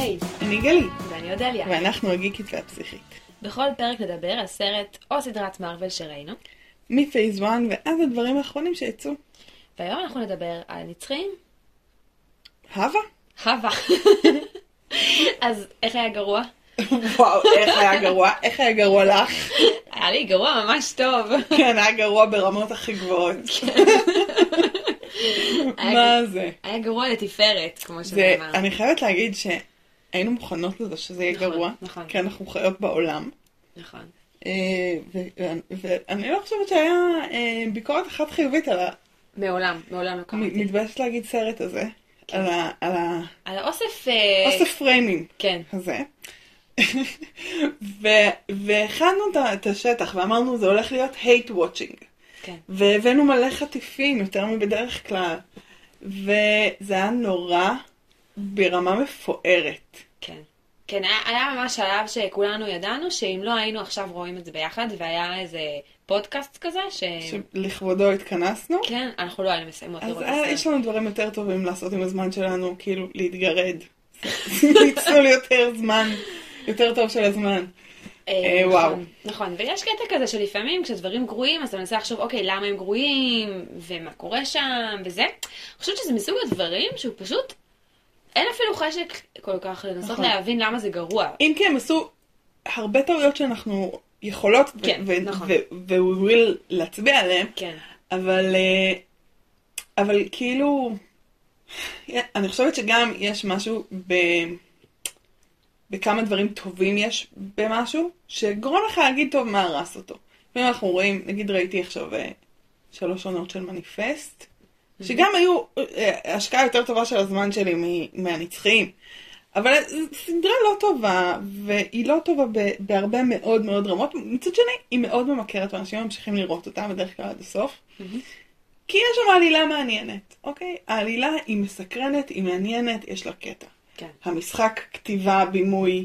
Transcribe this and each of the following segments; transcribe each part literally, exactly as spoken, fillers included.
היי, אני גלי, ואני אודליה. ואנחנו הגיקית והפסיכית. בכל פרק נדבר על סרט או סדרת מארוול שראינו. מפייס וואן ועד הדברים האחרונים שיצאו. והיום אנחנו נדבר על נצחים. הווה? הווה. אז איך היה גרוע? וואו, איך היה גרוע? איך היה גרוע לך? היה לי גרוע ממש טוב. כן, היה גרוע ברמות הכי גבוהות. מה זה? היה גרוע לתפארת, כמו שנאמר. אני חייבת להגיד שהיינו מוכנות לזה שזה יהיה גרוע. נכון. כי אנחנו חיות בעולם. נכון. ואני לא חושבת שהיה ביקורת אחת חיובית על ה... מעולם, מעולם לא קראתי. מתביישת להגיד סרט הזה. על ה... על האוסף... אוסף פריימים. כן. הזה. והכנו את השטח ואמרנו זה הולך להיות hate watching. כן. והבאנו מלא חטיפים יותר מבדרך כלל. וזה היה נורא ברמה מפוארת. כן. כן, היה, היה ממש שלב שכולנו ידענו שאם לא היינו עכשיו רואים את זה ביחד, והיה איזה פודקאסט כזה ש... שלכבודו התכנסנו. כן, אנחנו לא היינו מסיימות לראות את אז הסרט. יש לנו דברים יותר טובים לעשות עם הזמן שלנו, כאילו להתגרד. ניצלו יותר זמן, יותר טוב של הזמן. וואו. נכון, ויש קטע כזה שלפעמים כשדברים גרועים, אז אתה מנסה לחשוב, אוקיי, למה הם גרועים, ומה קורה שם, וזה. אני חושבת שזה מסוג הדברים שהוא פשוט... אין אפילו חשק כל כך לנסות נכון. להבין למה זה גרוע. אם כי הם עשו הרבה טעויות שאנחנו יכולות כן, ו- נכון. ו- ו- we will להצביע עליהם, כן. אבל, אבל כאילו, אני חושבת שגם יש משהו ב... בכמה דברים טובים יש במשהו, שגורם לך להגיד טוב מה הרס אותו. ואם אנחנו רואים, נגיד ראיתי עכשיו שלוש עונות של מניפסט, שגם היו השקעה יותר טובה של הזמן שלי מהנצחיים. אבל סדרה לא טובה, והיא לא טובה בהרבה מאוד מאוד רמות. מצד שני, היא מאוד ממכרת, ואנשים ממשיכים לראות אותה בדרך כלל עד הסוף. כי יש שם עלילה מעניינת, אוקיי? העלילה היא מסקרנת, היא מעניינת, יש לה קטע. כן. המשחק, כתיבה, בימוי,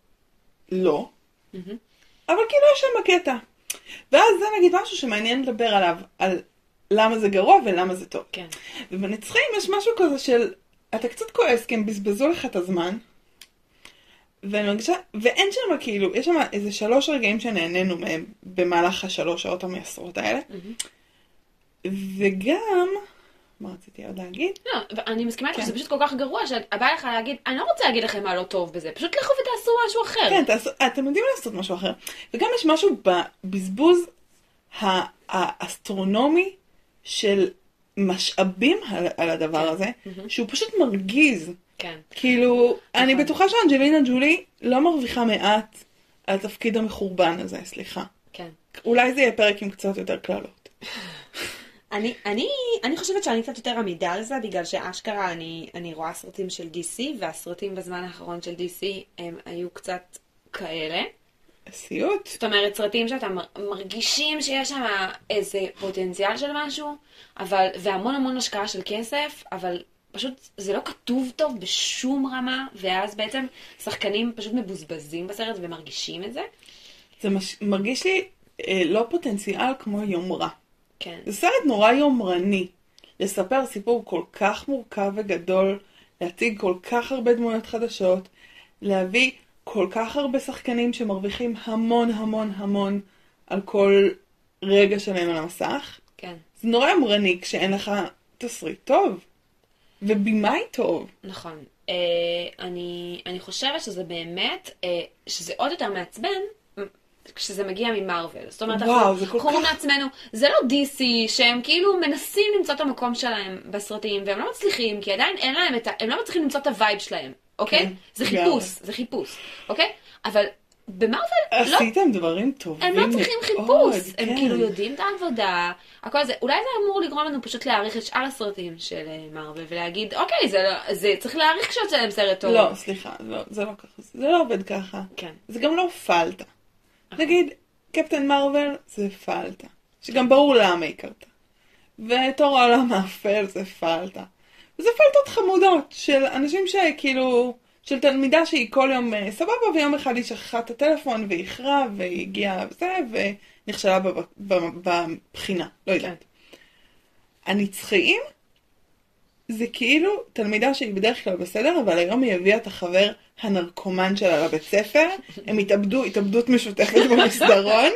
לא. אבל כאילו יש שם קטע. ואז זה נגיד משהו שמעניין לדבר עליו, על... למה זה גרוע ולמה זה טוב. כן. ובנצחים יש משהו כזה של, אתה קצת כועס, כי הם בזבזו לך את הזמן, ואני מרגישה, ואין שם כאילו, יש שם איזה שלוש רגעים שנהנינו מהם, במהלך השלוש שעות המייסרות האלה. Mm-hmm. וגם, מה רציתי עוד להגיד? לא, אני מסכימה איתך שזה פשוט כל כך גרוע, שהבא לך להגיד, אני לא רוצה להגיד לכם מה לא טוב בזה, פשוט לכו ותעשו משהו אחר. כן, תעשו, אתם יודעים לעשות משהו אחר. וגם יש משהו בבזבוז האסטרונומי, של משאבים על, על הדבר כן. הזה, Mm-hmm. שהוא פשוט מרגיז. כן. כאילו, נכון. אני בטוחה שאנג'לינה ג'ולי לא מרוויחה מעט על התפקיד המחורבן הזה, סליחה. כן. אולי זה יהיה פרק עם קצת יותר כללות. אני, אני, אני חושבת שאני קצת יותר עמידה על זה, בגלל שאשכרה אני, אני רואה סרטים של די סי, והסרטים בזמן האחרון של די סי הם היו קצת כאלה. סיוט. זאת אומרת, סרטים שאתה מרגישים שיש שם איזה פוטנציאל של משהו, אבל, והמון המון השקעה של כסף, אבל פשוט זה לא כתוב טוב בשום רמה, ואז בעצם שחקנים פשוט מבוזבזים בסרט ומרגישים את זה. זה מש... מרגיש לי אה, לא פוטנציאל כמו יומרה. כן. זה סרט נורא יומרני. לספר סיפור כל כך מורכב וגדול, להציג כל כך הרבה דמויות חדשות, להביא כל כך הרבה שחקנים שמרוויחים המון המון המון על כל רגע שלהם על המסך. כן. זה נורא יומרני כשאין לך תסריט טוב. ובימאי טוב. נכון. אה, אני, אני חושבת שזה באמת, אה, שזה עוד יותר מעצבן, כשזה מגיע ממרוול. זאת אומרת, וואו, אנחנו קוראים כך... לעצמנו, זה לא די סי, שהם כאילו מנסים למצוא את המקום שלהם בסרטים, והם לא מצליחים, כי עדיין אין להם את ה... הם לא מצליחים למצוא את הווייב שלהם, אוקיי? כן, זה חיפוש, זה חיפוש, אוקיי? אבל במרוול לא... עשיתם דברים טובים. הם לא צריכים חיפוש, הם כן. כאילו יודעים את העבודה, הכל זה. אולי זה אמור לגרום לנו פשוט להעריך את שאר הסרטים של מרוול, ולהגיד, אוקיי, זה, לא, זה צריך להעריך כשיוצא להם סרט טוב. לא, סליחה, לא, זה לא ככה, זה לא עובד ככה. כן. זה גם לא פלטה. נגיד, קפטן מרוול זה פלטה. שגם ברור למה היא קרתה. ותור העולם האפל זה פלטה. וזה פלטות חמודות של אנשים שכאילו, של תלמידה שהיא כל יום סבבה, ויום אחד היא שכחה את הטלפון והכרה, והיא הגיעה וזה, ונכשלה בבחינה. לא יודעת. הנצחיים זה כאילו תלמידה שהיא בדרך כלל בסדר, אבל היום היא הביאה את החבר הנרקומן שלה לבית ספר, הם התאבדו, התאבדות משותפת במסדרון,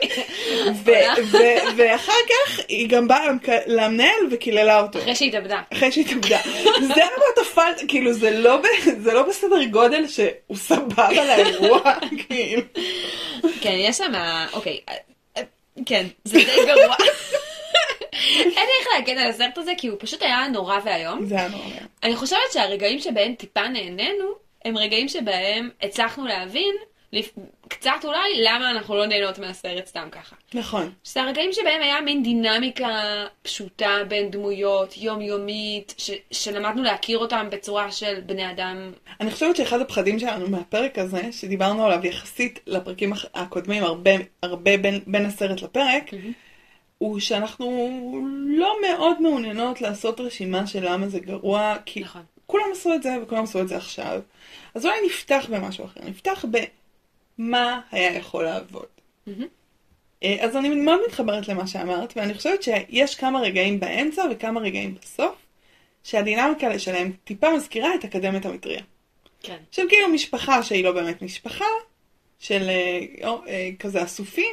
ואחר כך היא גם באה למנהל וכיללה אותו. אחרי שהיא התאבדה. אחרי שהיא התאבדה. זה לא תפל, כאילו זה לא בסדר גודל שהוא סבבה לאירוע, כאילו. כן, יש שם, אוקיי, כן, זה די גרוע. אין לי איך להגן על הסרט הזה, כי הוא פשוט היה נורא והיום. זה היה נורא והיום. אני חושבת שהרגעים שבהם טיפה נהנינו, הם רגעים שבהם הצלחנו להבין, קצת אולי, למה אנחנו לא נהנות מהסרט סתם ככה. נכון. שזה הרגעים שבהם היה מין דינמיקה פשוטה בין דמויות, יומיומית, ש- שלמדנו להכיר אותם בצורה של בני אדם. אני חושבת שאחד הפחדים שלנו מהפרק הזה, שדיברנו עליו יחסית לפרקים הקודמים, הרבה, הרבה בין, בין הסרט לפרק, mm-hmm. הוא שאנחנו לא מאוד מעוניינות לעשות רשימה של למה זה גרוע, כי נכון. כולם עשו את זה וכולם עשו את זה עכשיו. אז אולי נפתח במשהו אחר, נפתח במה היה יכול לעבוד. Mm-hmm. אז אני מאוד מתחברת למה שאמרת, ואני חושבת שיש כמה רגעים באמצע וכמה רגעים בסוף, שהדינמיקה שלהם טיפה מזכירה את אקדמיית המטריה. כן. של כאילו משפחה שהיא לא באמת משפחה, של או, כזה אסופים,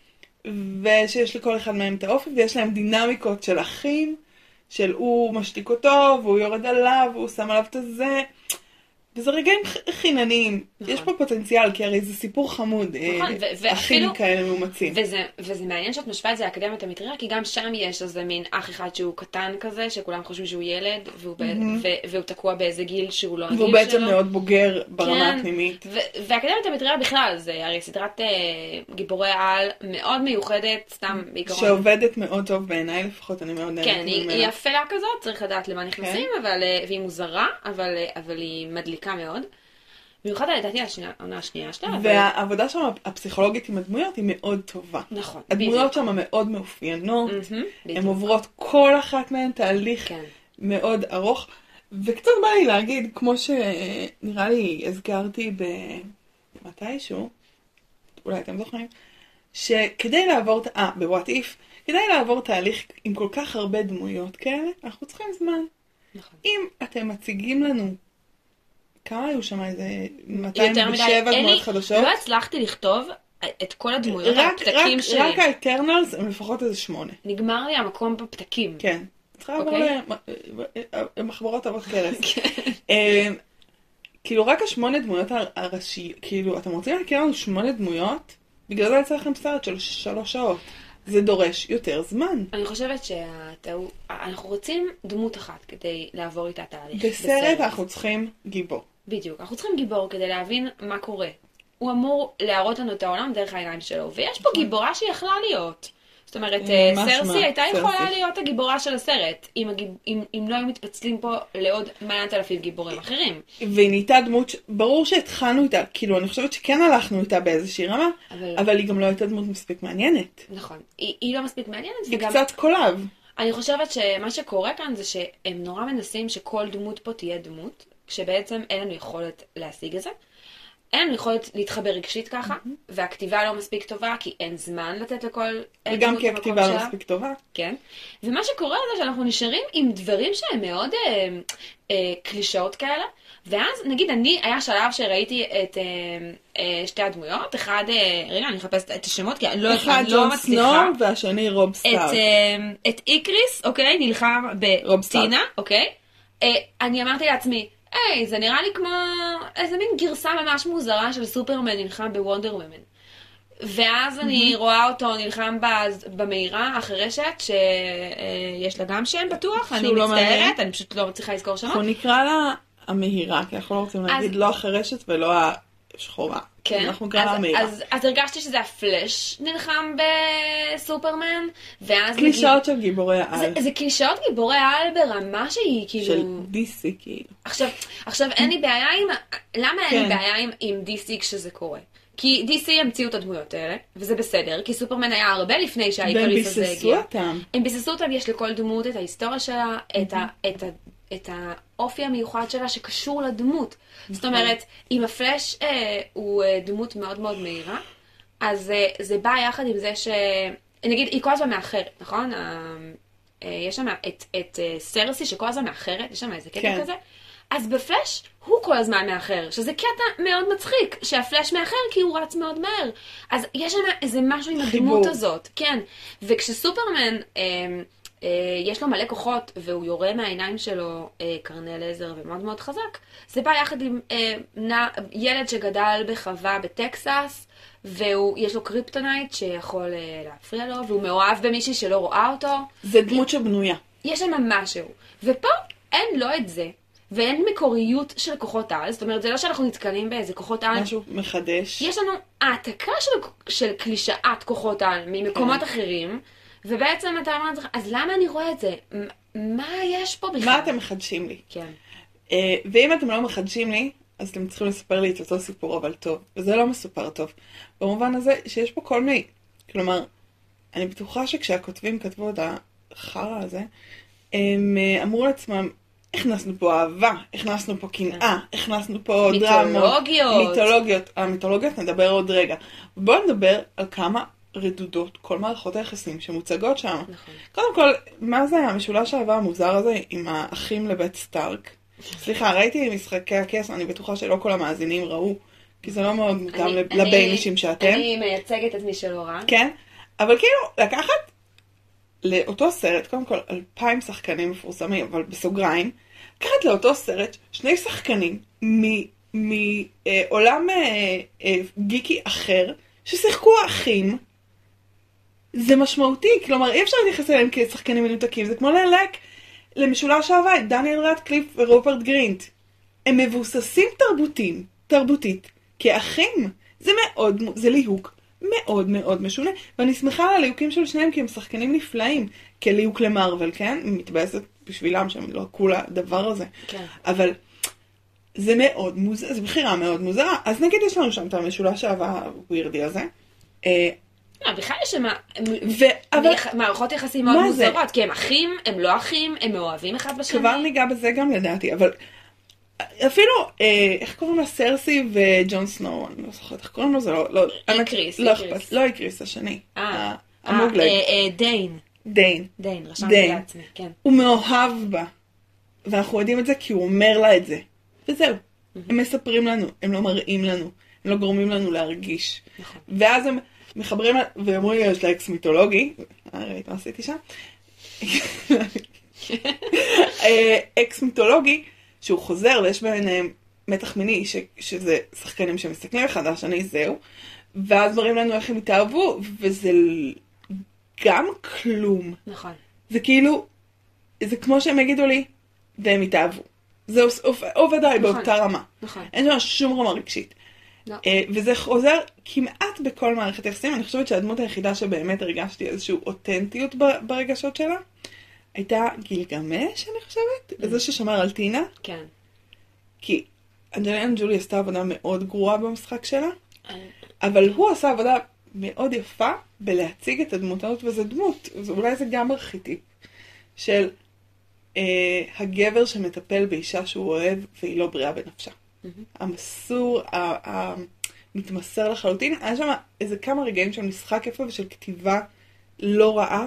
ושיש לכל אחד מהם את האופי, ויש להם דינמיקות של אחים, של הוא משתיק אותו, והוא יורד עליו, והוא שם עליו את הזה, וזה רגעים חינניים. נכון. יש פה פוטנציאל, כי הרי זה סיפור חמוד, נכון, אה, אחים כאלה מאומצים. וזה, וזה מעניין שאת משווה את זה לאקדמיית המטריה, כי גם שם יש איזה מין אח אחד שהוא קטן כזה, שכולם חושבים שהוא ילד, והוא, mm-hmm. ב, ו, והוא תקוע באיזה גיל שהוא לא הגיל שלו. והוא בעצם מאוד בוגר ברמה כן, הפנימית. ו, ואקדמיית המטריה בכלל, זה הרי סדרת uh, גיבורי על מאוד מיוחדת, סתם בעיקרון. שעובדת מאוד טוב בעיניי, לפחות אני מאוד נהנית. כן, היא, היא אפלה כזאת, צריך לדעת למה נכנסים, כן. אבל, והיא מוזרה, אבל, אבל היא מדליקה מאוד. במיוחד לדעתי העונה השנייה שלה. והעבודה שם הפסיכולוגית עם הדמויות היא מאוד טובה. נכון. הדמויות שם מאוד מאופיינות, הן עוברות כל אחת מהן תהליך מאוד ארוך, וקצת בא לי להגיד, כמו שנראה לי הזכרתי במתישהו, אולי אתם זוכרים, שכדי לעבור, אה, ב-What If, כדי לעבור תהליך עם כל כך הרבה דמויות כאלה, אנחנו צריכים זמן. נכון. אם אתם מציגים לנו כמה היו שם איזה מאתיים ושבע דמויות חדשות? לא הצלחתי לכתוב את כל הדמויות הפתקים שלי. רק האטרנלס הם לפחות איזה שמונה. נגמר לי המקום בפתקים. כן. צריכה לעבור למחברות אבות קרס. כאילו רק השמונה דמויות הראשיות, כאילו אתם רוצים להכיר לנו שמונה דמויות? בגלל זה יצא לכם סרט של שלוש שעות. זה דורש יותר זמן. אני חושבת שאנחנו רוצים דמות אחת כדי לעבור איתה תהליך. בסרט אנחנו צריכים גיבור. בדיוק, אנחנו צריכים גיבור כדי להבין מה קורה. הוא אמור להראות לנו את העולם דרך העיניים שלו, ויש פה גיבורה שיכלה להיות. זאת אומרת, סרסי הייתה יכולה להיות הגיבורה של הסרט, אם לא היו מתפצלים פה לעוד מעט אלפים גיבורים אחרים. והיא נהייתה דמות, ברור שהתחלנו איתה, כאילו אני חושבת שכן הלכנו איתה באיזושהי רמה, אבל היא גם לא הייתה דמות מספיק מעניינת. נכון, היא לא מספיק מעניינת. היא קצת קולב. אני חושבת שמה שקורה כאן זה שהם נורא מנסים שכל דמות פה תהיה דמות, כשבעצם אין לנו יכולת להשיג את זה. אין לנו יכולת להתחבר רגשית ככה, mm-hmm. והכתיבה לא מספיק טובה, כי אין זמן לתת לכל וגם כי הכתיבה לא מספיק טובה. כן. ומה שקורה זה שאנחנו נשארים עם דברים שהם מאוד אה, אה, קלישאות כאלה, ואז נגיד אני, היה שלב שראיתי את אה, אה, שתי הדמויות, אחד, אה, רגע, אני אחפש את השמות, כי אני לא, אחד אני לא מצליחה. אחד ג'ון סנואו והשני רוב סטארק. את, אה, את איקריס, אוקיי, נלחם בטינה, אוקיי. אה, אני אמרתי לעצמי, היי, זה נראה לי כמו איזה מין גרסה ממש מוזרה של סופרמן נלחם בוונדר וומן. ואז אני רואה אותו נלחם במהירה החרשת, שיש לה גם שם בטוח, אני מצטערת, אני פשוט לא מצליחה לזכור שמות. אנחנו נקרא לה המהירה, כי אנחנו לא רוצים להגיד לא החרשת ולא השחורה. כן, אז, אז הרגשתי שזה הפלש נלחם בסופרמן, ואז קלישאות של גיבורי העל. זה, זה קלישאות גיבורי העל ברמה שהיא כאילו... של די סי כאילו. עכשיו, עכשיו אין לי בעיה עם... למה אין לי בעיה עם, עם די סי כשזה קורה? כי די סי המציאו את הדמויות האלה, וזה בסדר, כי סופרמן היה הרבה לפני שהאיקריס הזה הגיע. והם ביססו אותם. הם ביססו אותם, יש לכל דמות את ההיסטוריה שלה, את, ה, את, ה, את האופי המיוחד שלה שקשור לדמות. זאת אומרת, אם הפלש אה, הוא אה, דמות מאוד מאוד מהירה, אז אה, זה בא יחד עם זה ש... נגיד, היא כל הזמן מאחרת, נכון? יש שם את, את סרסי שכל הזמן מאחרת, יש שם איזה קטע כן. כזה. אז בפלאש הוא כל הזמן מאחר, שזה קטע מאוד מצחיק, שהפלאש מאחר כי הוא רץ מאוד מהר. אז יש שם איזה משהו עם חיבור. הדמות הזאת, כן. וכשסופרמן, אה, אה, יש לו מלא כוחות, והוא יורה מהעיניים שלו אה, קרני לזר ומאוד מאוד חזק, זה בא יחד עם אה, נע, ילד שגדל בחווה בטקסס, ויש לו קריפטונייט שיכול אה, להפריע לו, והוא מאוהב במישהי שלא רואה אותו. זה דמות שבנויה. יש שם משהו. ופה אין לא את זה. ואין מקוריות של כוחות על, זאת אומרת, זה לא שאנחנו נתקלים באיזה כוחות על. משהו מחדש. יש לנו העתקה של, של קלישאת כוחות על ממקומות כן. אחרים, ובעצם אתה אומר, אז למה אני רואה את זה? מה יש פה בכלל? מה אתם מחדשים לי? כן. Uh, ואם אתם לא מחדשים לי, אז אתם צריכים לספר לי את אותו סיפור, אבל טוב. וזה לא מסופר טוב. במובן הזה שיש פה כל מיני, כלומר, אני בטוחה שכשהכותבים כתבו את החרא הזה, הם uh, אמרו לעצמם, הכנסנו פה אהבה, הכנסנו פה קנאה, הכנסנו פה דרמות. מיתולוגיות. מיתולוגיות. המיתולוגיות נדבר עוד רגע. בואו נדבר על כמה רדודות, כל מערכות היחסים שמוצגות שם. נכון. קודם כל, מה זה המשולש האהבה המוזר הזה עם האחים לבית סטארק? סליחה, ראיתי משחקי הכס, אני בטוחה שלא כל המאזינים ראו, כי זה לא מאוד מותאם לביינישים שאתם. אני מייצגת את מי שלא ראה. כן, אבל כאילו, לקחת לאותו סרט, קודם כל, אלפיים שחקנים מפורסמים, אבל בסוגריים, לקחת לאותו סרט שני שחקנים מעולם גיקי אחר, ששיחקו האחים, זה משמעותי, כלומר, אי אפשר להתייחס אליהם כשחקנים מנותקים, זה כמו ללק למשולש אהבה, דניאל רדקליף ורופרט גרינט. הם מבוססים תרבותים, תרבותית, כאחים. זה מאוד, זה ליהוק מאוד מאוד משונה, ואני שמחה על הליהוקים של שניהם, כי הם שחקנים נפלאים, כליהוק למרוול, כן? מתבאסת בשבילם שהם לא כולה דבר הזה. כן. אבל זה מאוד מוזר, זה בחירה מאוד מוזרה. אז נגיד יש לנו שם את המשולש האהבה הווירדי הזה. לא, בכלל יש שם אבל... מערכות יחסים מאוד מוזרות, כי הם אחים, הם לא אחים, הם מאוהבים אחד בשני. כבר ניגע בזה גם לדעתי, אבל אפילו, איך קוראים לה? סרסי וג'ון סנואו, אני לא זוכרת, איך קוראים לו? זה לא... איקריס. לא אכפת, לא איקריס, השני. אה, המוגלג. דיין. דיין. דיין, רשמתי לעצמי, כן. הוא מאוהב בה, ואנחנו יודעים את זה כי הוא אומר לה את זה. וזהו. הם מספרים לנו, הם לא מראים לנו, הם לא גורמים לנו להרגיש. ואז הם מחברים, ואומרים לי, יש לה אקס מיתולוגי, ראית מה עשיתי שם? אקס מיתולוגי, שהוא חוזר ויש ביניהם מתח מיני, ש, שזה שחקנים שמסתכלים אחד על השני, זהו, ואז מראים לנו איך הם התאהבו, וזה גם כלום. נכון. זה כאילו, זה כמו שהם יגידו לי, והם התאהבו. זה עובד עליי נכון. באותה רמה. נכון. אין שם שום רמה רגשית. לא. וזה חוזר כמעט בכל מערכת יחסים. אני חושבת שהדמות היחידה שבאמת הרגשתי איזושהי אותנטיות ברגשות שלה, הייתה גילגמש, אני חושבת. זה ששמר על טינה. כן. כי אנג'לינה ג'ולי עשתה עבודה מאוד גרועה במשחק שלה, אבל הוא עשה עבודה מאוד יפה בלהציג את הדמות הזאת, וזה דמות, אולי זה גם ארכיטיפ, של אה, הגבר שמטפל באישה שהוא אוהב, והיא לא בריאה בנפשה. המסור, המתמסר לחלוטין. היה שם איזה כמה רגעים של משחק יפה ושל כתיבה לא רעה.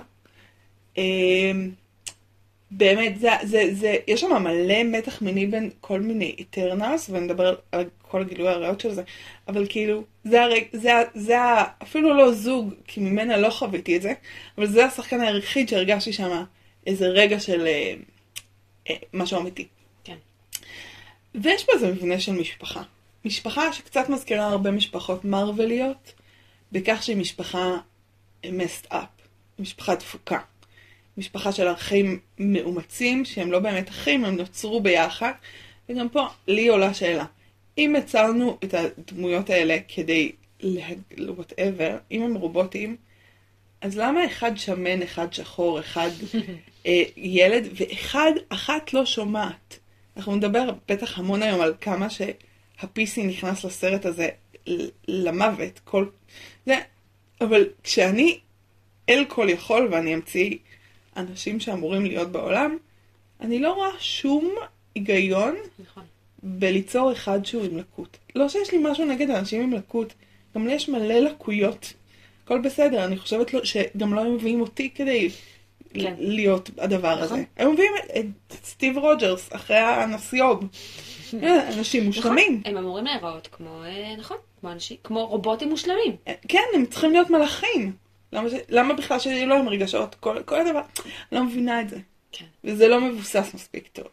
באמת, זה, זה, זה, יש שם מלא מתח מיני בין כל מיני איטרנלס, ונדבר על כל הגילוי הראיות של זה, אבל כאילו, זה, הרג, זה, זה אפילו לא זוג, כי ממנה לא חוויתי את זה, אבל זה השחקן היחיד שהרגשתי שם איזה רגע של אה, אה, משהו אמיתי. כן. ויש פה איזה מבנה של משפחה. משפחה שקצת מזכירה הרבה משפחות מרווליות, בכך שהיא משפחה messed up, משפחה דפוקה. משפחה של אחים מאומצים, שהם לא באמת אחים, הם נוצרו ביחד. וגם פה, לי עולה שאלה. אם יצרנו את הדמויות האלה כדי whatever, אם הם רובוטים, אז למה אחד שמן, אחד שחור, אחד אה, ילד, ואחד, אחת לא שומעת? אנחנו נדבר בטח המון היום על כמה שה-פי סי נכנס לסרט הזה למוות. כל... זה... אבל כשאני אל כל יכול ואני אמציא אנשים שאמורים להיות בעולם, אני לא רואה שום היגיון נכון. בליצור אחד שהוא עם לקות. לא שיש לי משהו נגד אנשים עם לקות, גם לי יש מלא לקויות. הכל בסדר, אני חושבת לו שגם לא הם מביאים אותי כדי כן. להיות הדבר הזה. נכון. הם מביאים את- את סטיב רוג'רס אחרי הנסיוב. אנשים מושלמים. נכון, הם אמורים להיראות כמו, אה, נכון, כמו אנשים, כמו רובוטים מושלמים. כן, הם צריכים להיות מלאכים. למה, ש... למה בכלל שיהיו להם רגשות? כל, כל הדבר. אני לא מבינה את זה. כן. וזה לא מבוסס מספיק טוב.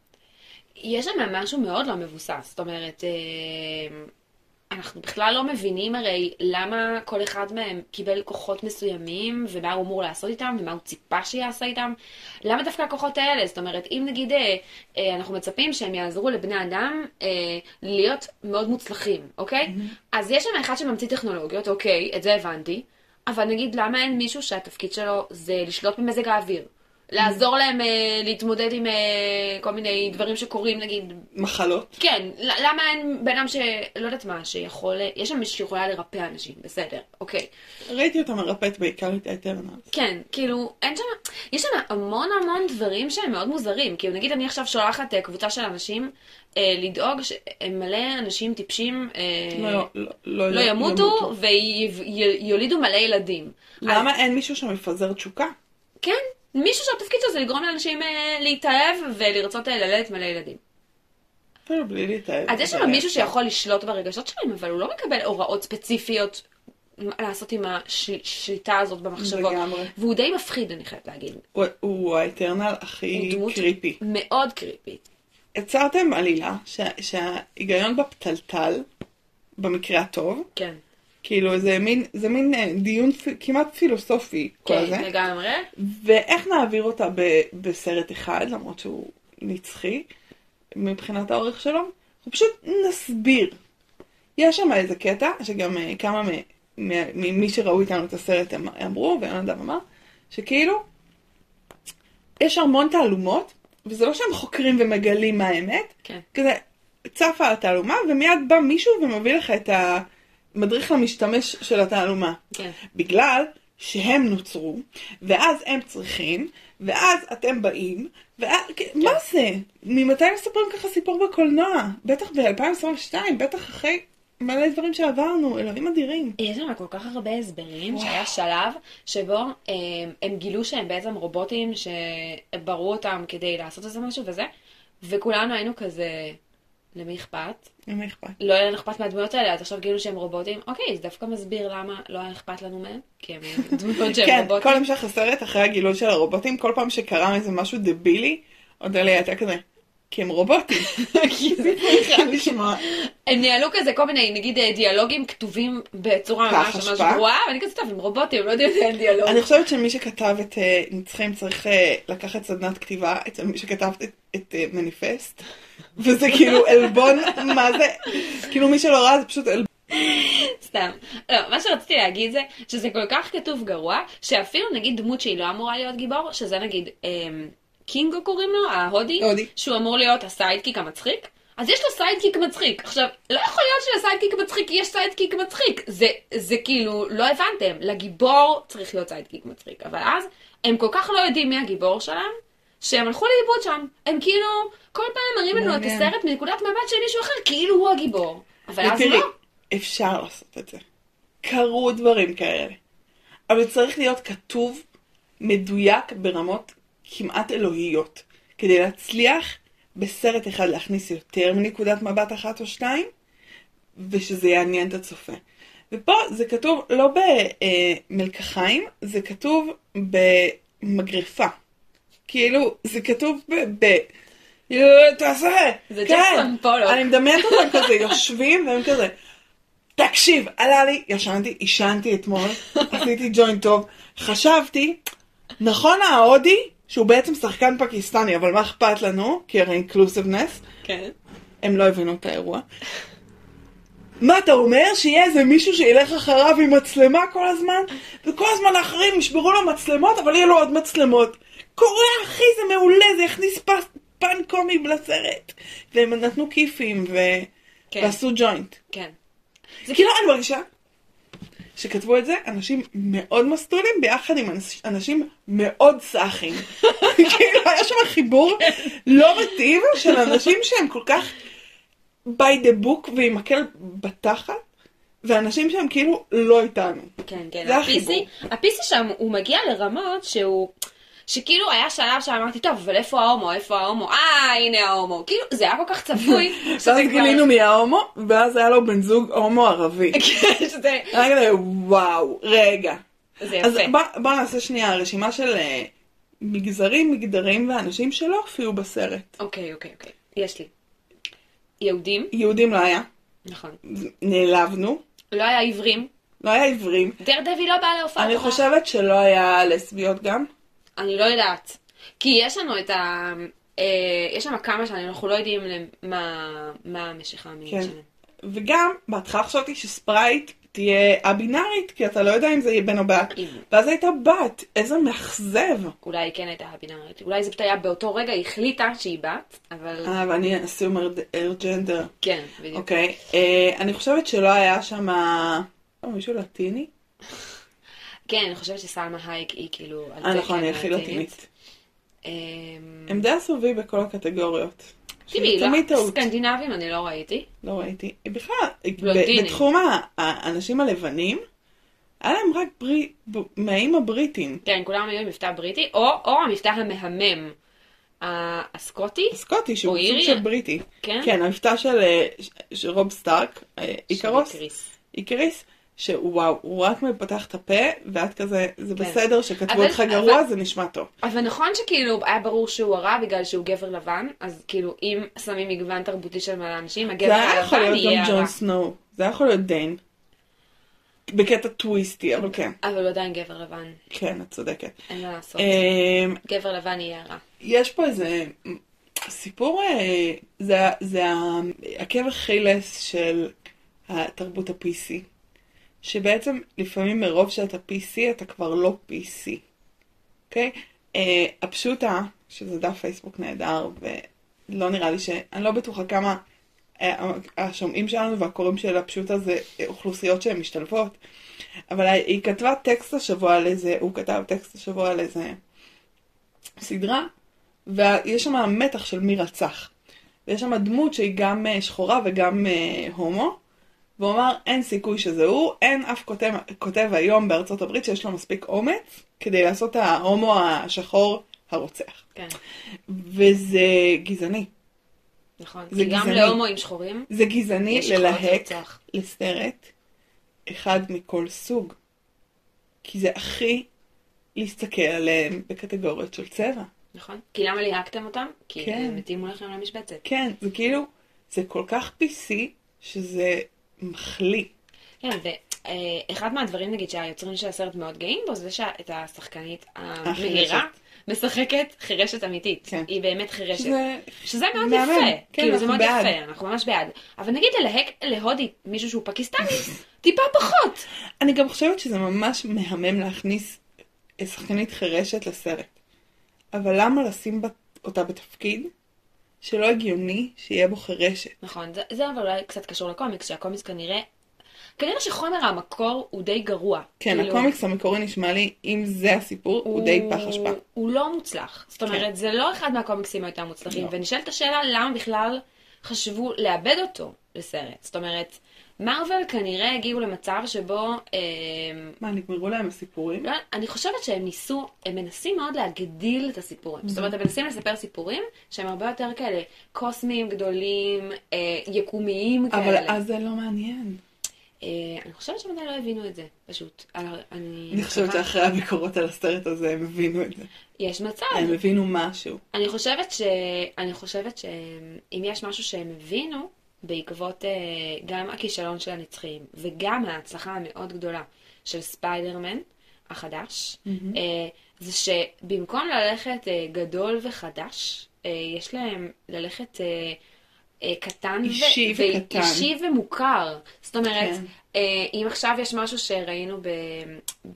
יש שם משהו מאוד לא מבוסס, זאת אומרת, אה, אנחנו בכלל לא מבינים הרי למה כל אחד מהם קיבל כוחות מסוימים, ומה הוא אמור לעשות איתם, ומה הוא ציפה שיעשה איתם. למה דווקא הכוחות האלה? זאת אומרת, אם נגיד אה, אה, אנחנו מצפים שהם יעזרו לבני אדם אה, להיות מאוד מוצלחים, אוקיי? Mm-hmm. אז יש שם אחד שממציא טכנולוגיות, אוקיי, את זה הבנתי, אבל נגיד למה אין מישהו שהתפקיד שלו זה לשלוט במזג האוויר? לעזור להם אה, להתמודד עם אה, כל מיני דברים שקורים, נגיד... מחלות. כן, ל- למה אין בן אדם ש... לא יודעת מה, שיכול... יש שם מישהו שיכולה לרפא אנשים, בסדר, אוקיי. ראיתי אותה מרפאת בעיקר את האטרנלס. כן, כאילו, אין שם... יש שם המון המון דברים שהם מאוד מוזרים. כאילו, נגיד אני עכשיו שולחת אה, קבוצה של אנשים אה, לדאוג שמלא אנשים טיפשים אה, לא, לא, לא, לא ימותו ויולידו מלא ילדים. למה אין מישהו שמפזר תשוקה? כן, מישהו שהתפקיד שלו זה לגרום לאנשים אה, להתאהב ולרצות אה, ללדת מלא ילדים. אפילו בלי להתאהב. אז יש שם מישהו שיכול לשלוט ברגשות שלהם, אבל הוא לא מקבל הוראות ספציפיות לעשות עם השליטה הזאת במחשבות. לגמרי. והוא די מפחיד, אני חייבת להגיד. הוא- הוא האטרנל הכי הוא דמות קריפי. מאוד קריפית. הצרתם עלילה שה- שההיגיון בפתלתל, במקרה הטוב, כן. כאילו זה מין, זה מין אה, דיון פ- כמעט פילוסופי כל כן, זה, לגמרי. ואיך נעביר אותה ב- בסרט אחד, למרות שהוא נצחי, מבחינת האורך שלו, אנחנו פשוט נסביר. יש שם איזה קטע, שגם אה, כמה מ- מ- ממי שראו איתנו את הסרט הם אמרו, ויונדב אמר, שכאילו, יש המון תעלומות, וזה לא שהם חוקרים ומגלים מה האמת, כן. כזה צפה התעלומה, ומיד בא מישהו ומביא לך את המדריך למשתמש של התעלומה. כן. בגלל שהם נוצרו, ואז הם צריכים, ואז אתם באים, ואז, מה זה? ממתי מספרים ככה סיפור בקולנוע? בטח ב-אלפיים עשרים ושתיים, בטח אחרי מלא דברים שעברנו, אלוהים אדירים. יש שם כל כך הרבה הסברים, שהיה שלב שבו אה, הם גילו שהם בעצם רובוטים שברו אותם כדי לעשות איזה משהו וזה, וכולנו היינו כזה, למי אכפת? למי אכפת? לא היה לנו אכפת מהדמויות האלה, אז עכשיו גילו שהם רובוטים, אוקיי, זה דווקא מסביר למה לא היה אכפת לנו מהם, כי הם דמויות שהם כן, רובוטים. כל המשך הסרט אחרי הגילוי של הרובוטים, כל פעם שקרה איזה משהו דבילי, עוד עלי הייתה כזה, כי הם רובוטים. כי זה צריך לשמוע. הם ניהלו כזה כל מיני, נגיד, דיאלוגים כתובים בצורה ממש ממש השפעה. גרועה, ואני כזה טוב, הם רובוטים, לא יודעים אין דיאלוג. אני חושבת שמי שכתב את אה, נצחים צריך אה, לקחת סדנת כתיבה אצל מי שכתב את, את אה, מניפסט, וזה כאילו אלבון, מה זה? כאילו מי שלא ראה זה פשוט אלבון. סתם. לא, מה שרציתי להגיד זה, שזה כל כך כתוב גרוע, שאפילו נגיד דמות שהיא לא אמורה להיות גיבור, שזה נגיד אמ, קינגו קוראים לו, ההודי, הודי. שהוא אמור להיות הסיידקיק המצחיק, אז יש לו סיידקיק מצחיק. עכשיו, לא יכול להיות שלסיידקיק מצחיק יש סיידקיק מצחיק. זה, זה כאילו, לא הבנתם, לגיבור צריך להיות סיידקיק מצחיק. אבל אז, הם כל כך לא יודעים מי הגיבור שלהם, שהם הלכו לאיבוד שם. הם כאילו, כל פעם מראים לנו את מעניין. הסרט מנקודת מבט של מישהו אחר, כאילו הוא הגיבור. אבל אז ותראי, לא. אפשר לעשות את זה. קרו דברים כאלה. אבל צריך להיות כתוב מדויק ברמות כמעט אלוהיות. כדי להצליח בסרט אחד להכניס יותר מנקודת מבט אחת או שתיים, ושזה יעניין את הצופה. ופה זה כתוב לא במלקחיים, זה כתוב במגרפה. כאילו, זה כתוב ב... ב יו, תעשה! זה כן. ג'קסון פולוק. אני מדמיינת אותם כזה יושבים, והם כזה, תקשיב, עלה לי, ישנתי, עישנתי אתמול, עשיתי ג'וינט טוב, חשבתי, נכון ההודי, שהוא בעצם שחקן פקיסטני, אבל מה אכפת לנו? כי הרי אינקלוסיבנס, כן. הם לא הבינו את האירוע. מה אתה אומר? שיהיה איזה מישהו שילך אחריו עם מצלמה כל הזמן? וכל הזמן האחרים ישברו לו מצלמות, אבל יהיה לו עוד מצלמות. קורה אחי, זה מעולה, זה יכניס פס, פן קומי לסרט. והם נתנו כיפים ו... כן. ועשו ג'וינט. כן. זה כאילו אני מרגישה שכתבו את זה אנשים מאוד מסטולים ביחד עם אנש- אנשים מאוד סאחים. כאילו היה שם חיבור לא מתאים של אנשים שהם כל כך by the book ועם מקל בתחת, ואנשים שהם כאילו לא איתנו. כן, כן. זה ה-פי סי, החיבור. ה-פי סי שם הוא מגיע לרמות שהוא, שכאילו היה שלב שאמרתי, טוב, אבל איפה ההומו, איפה ההומו? אה, הנה ההומו. כאילו, זה היה כל כך צפוי. ואז גילינו מי ההומו, ואז היה לו בן זוג הומו ערבי. כן, שזה... רגע, וואו, רגע. זה יפה. אז בוא, בוא נעשה שנייה רשימה של uh, מגזרים, מגדרים ואנשים שלא הופיעו בסרט. אוקיי, אוקיי, אוקיי. יש לי. יהודים. יהודים לא היה. נכון. נעלבנו. לא היה עברים. לא היה עברים. דר דבי לא בא להופעה. אני חושבת שלא היה לסביות גם. אני לא יודעת. כי יש לנו את ה... אה, יש שם כמה שאנחנו לא יודעים מה, מה המשיכה המינית כן. שלהם. וגם, בהתחלה חשבתי שספרייט תהיה הבינארית, כי אתה לא יודע אם זה יהיה בן או בת. ואז הייתה בת. איזה מאכזב. אולי היא כן הייתה הבינארית. אולי זה פשוט היה באותו רגע, היא החליטה שהיא בת, אבל... אה, ואני אסיומר ג'נדר. כן, בדיוק. אוקיי. אה, אני חושבת שלא היה שם... לא, מישהו לטיני? כן, אני חושבת שסלמה הייק היא כאילו... אה, נכון, היא הכי לטינית. אמ, הם די עשו וי בכל הקטגוריות. תראי, שזה תמיד לא, טעות. סקנדינבים אני לא ראיתי. לא ראיתי. בכלל, בלונדינים. בתחום ה- האנשים הלבנים, היה להם רק ברי- ב- מהאים הבריטים. כן, כולם היו עם מבטא בריטי, או, או המבטא המהמם, ה- הסקוטי, סקוטי, שהוא או סוג אירי. של בריטי. כן? כן, המבטא של אה, ש- של רוב סטארק, אה, איקרוס, של איקריס. איקריס, שוואו, הוא רק מפתח את הפה, ואת כזה, זה כן. בסדר שכתבו אבל- אותך גרוע, אבל- זה נשמע טוב. אבל נכון שכאילו היה ברור שהוא הרע בגלל שהוא גבר לבן, אז כאילו אם שמים מגוון תרבותי של מלא אנשים, הגבר זה היה יכול הלבן להיות יהיה גם הרע. ג'ון סנואו, זה היה יכול להיות דיין. בקטע טוויסטי, אבל כן. אבל הוא עדיין גבר לבן, כן, את צודקת. אין מה לעשות. אמ, גבר לבן יהיה הרע. יש פה איזה סיפור, אה, זה, זה העקב אכילס של התרבות ה-פי סי. שבעצם לפעמים מרוב שאתה פי סי אתה כבר לא פי סי. אוקיי? אה, הפשוטה, שזה דף פייסבוק נהדר, ולא נראה לי ש... אני לא בטוחה כמה אה, השומעים שלנו והקוראים של הפשוטה זה אוכלוסיות שהן משתלבות, אבל היא כתבה טקסט השבוע על איזה, הוא כתב טקסט השבוע על איזה סדרה, ויש שם מתח של מי רצח. ויש שם דמות שהיא גם אה, שחורה וגם אה, הומו, והוא אמר, אין סיכוי שזה הוא, אין אף כותב, כותב היום בארצות הברית שיש לו מספיק אומץ כדי לעשות ההומו השחור הרוצח. כן, וזה גזעני. נכון. זה כי גם גזעני. להומואים שחורים, זה גזעני יש שחורות ללהק לרצוח. לסרט אחד מכל סוג. כי זה הכי להסתכל עליהם בקטגוריות של צבע. נכון? כי למה ליהקתם אותם? כי כן. הם מתאימו לכם למשבצת. כן, זה כאילו, זה כל כך פי סי שזה מחליא. כן, ואחד מהדברים נגיד שהיוצרים של הסרט מאוד גאים בו, זה שאת השחקנית המהירה משחקת חירשת אמיתית. כן. היא באמת חירשת. שזה... שזה מאוד מהמם. יפה. כן, כאילו זה אנחנו מאוד בעד. יפה, אנחנו ממש בעד. אבל נגיד ללהק להודי מישהו שהוא פקיסטני, טיפה פחות. אני גם חושבת שזה ממש מהמם להכניס שחקנית חירשת לסרט. אבל למה לשים בת- אותה בתפקיד שלא הגיוני שיהיה בו חירשת? נכון, זה, זה אבל אולי קצת קשור לקומיקס, שהקומיקס כנראה, כנראה שחומר המקור הוא די גרוע. כן, כאילו, הקומיקס המקורי נשמע לי, אם זה הסיפור, הוא די פח אשפה. הוא לא מוצלח. זאת אומרת, זה לא אחד מהקומיקסים היותר מוצלחים. לא. ונשאלת השאלה למה בכלל חשבו לאבד אותו לסרט. זאת אומרת, מארוול כנראה הגיעו למצב שבו, אה, מה, נגמרו להם הסיפורים? לא, אני חושבת שהם ניסו, הם מנסים מאוד להגדיל את הסיפורים. זאת אומרת, הם מנסים לספר סיפורים שהם הרבה יותר כאלה קוסמיים, גדולים, אה, יקומיים אבל כאלה. אז זה לא מעניין. אה, אני חושבת שהם עדיין לא הבינו את זה, פשוט. אני, אני חושבת מקווה. שאחרי הביקורות על הסרט הזה הם הבינו את זה. יש מצב. הם הבינו משהו. אני חושבת ש... אני חושבת שאם יש משהו שהם הבינו, בעקבות אה, גם הכישלון של הנצחיים, וגם ההצלחה המאוד גדולה של ספיידרמן החדש, אה, זה שבמקום ללכת אה, גדול וחדש, אה, יש להם ללכת אה, אה, קטן אישי ו- וקטן. אישי ומוכר. זאת אומרת, כן. אה, אם עכשיו יש משהו שראינו ב... ב...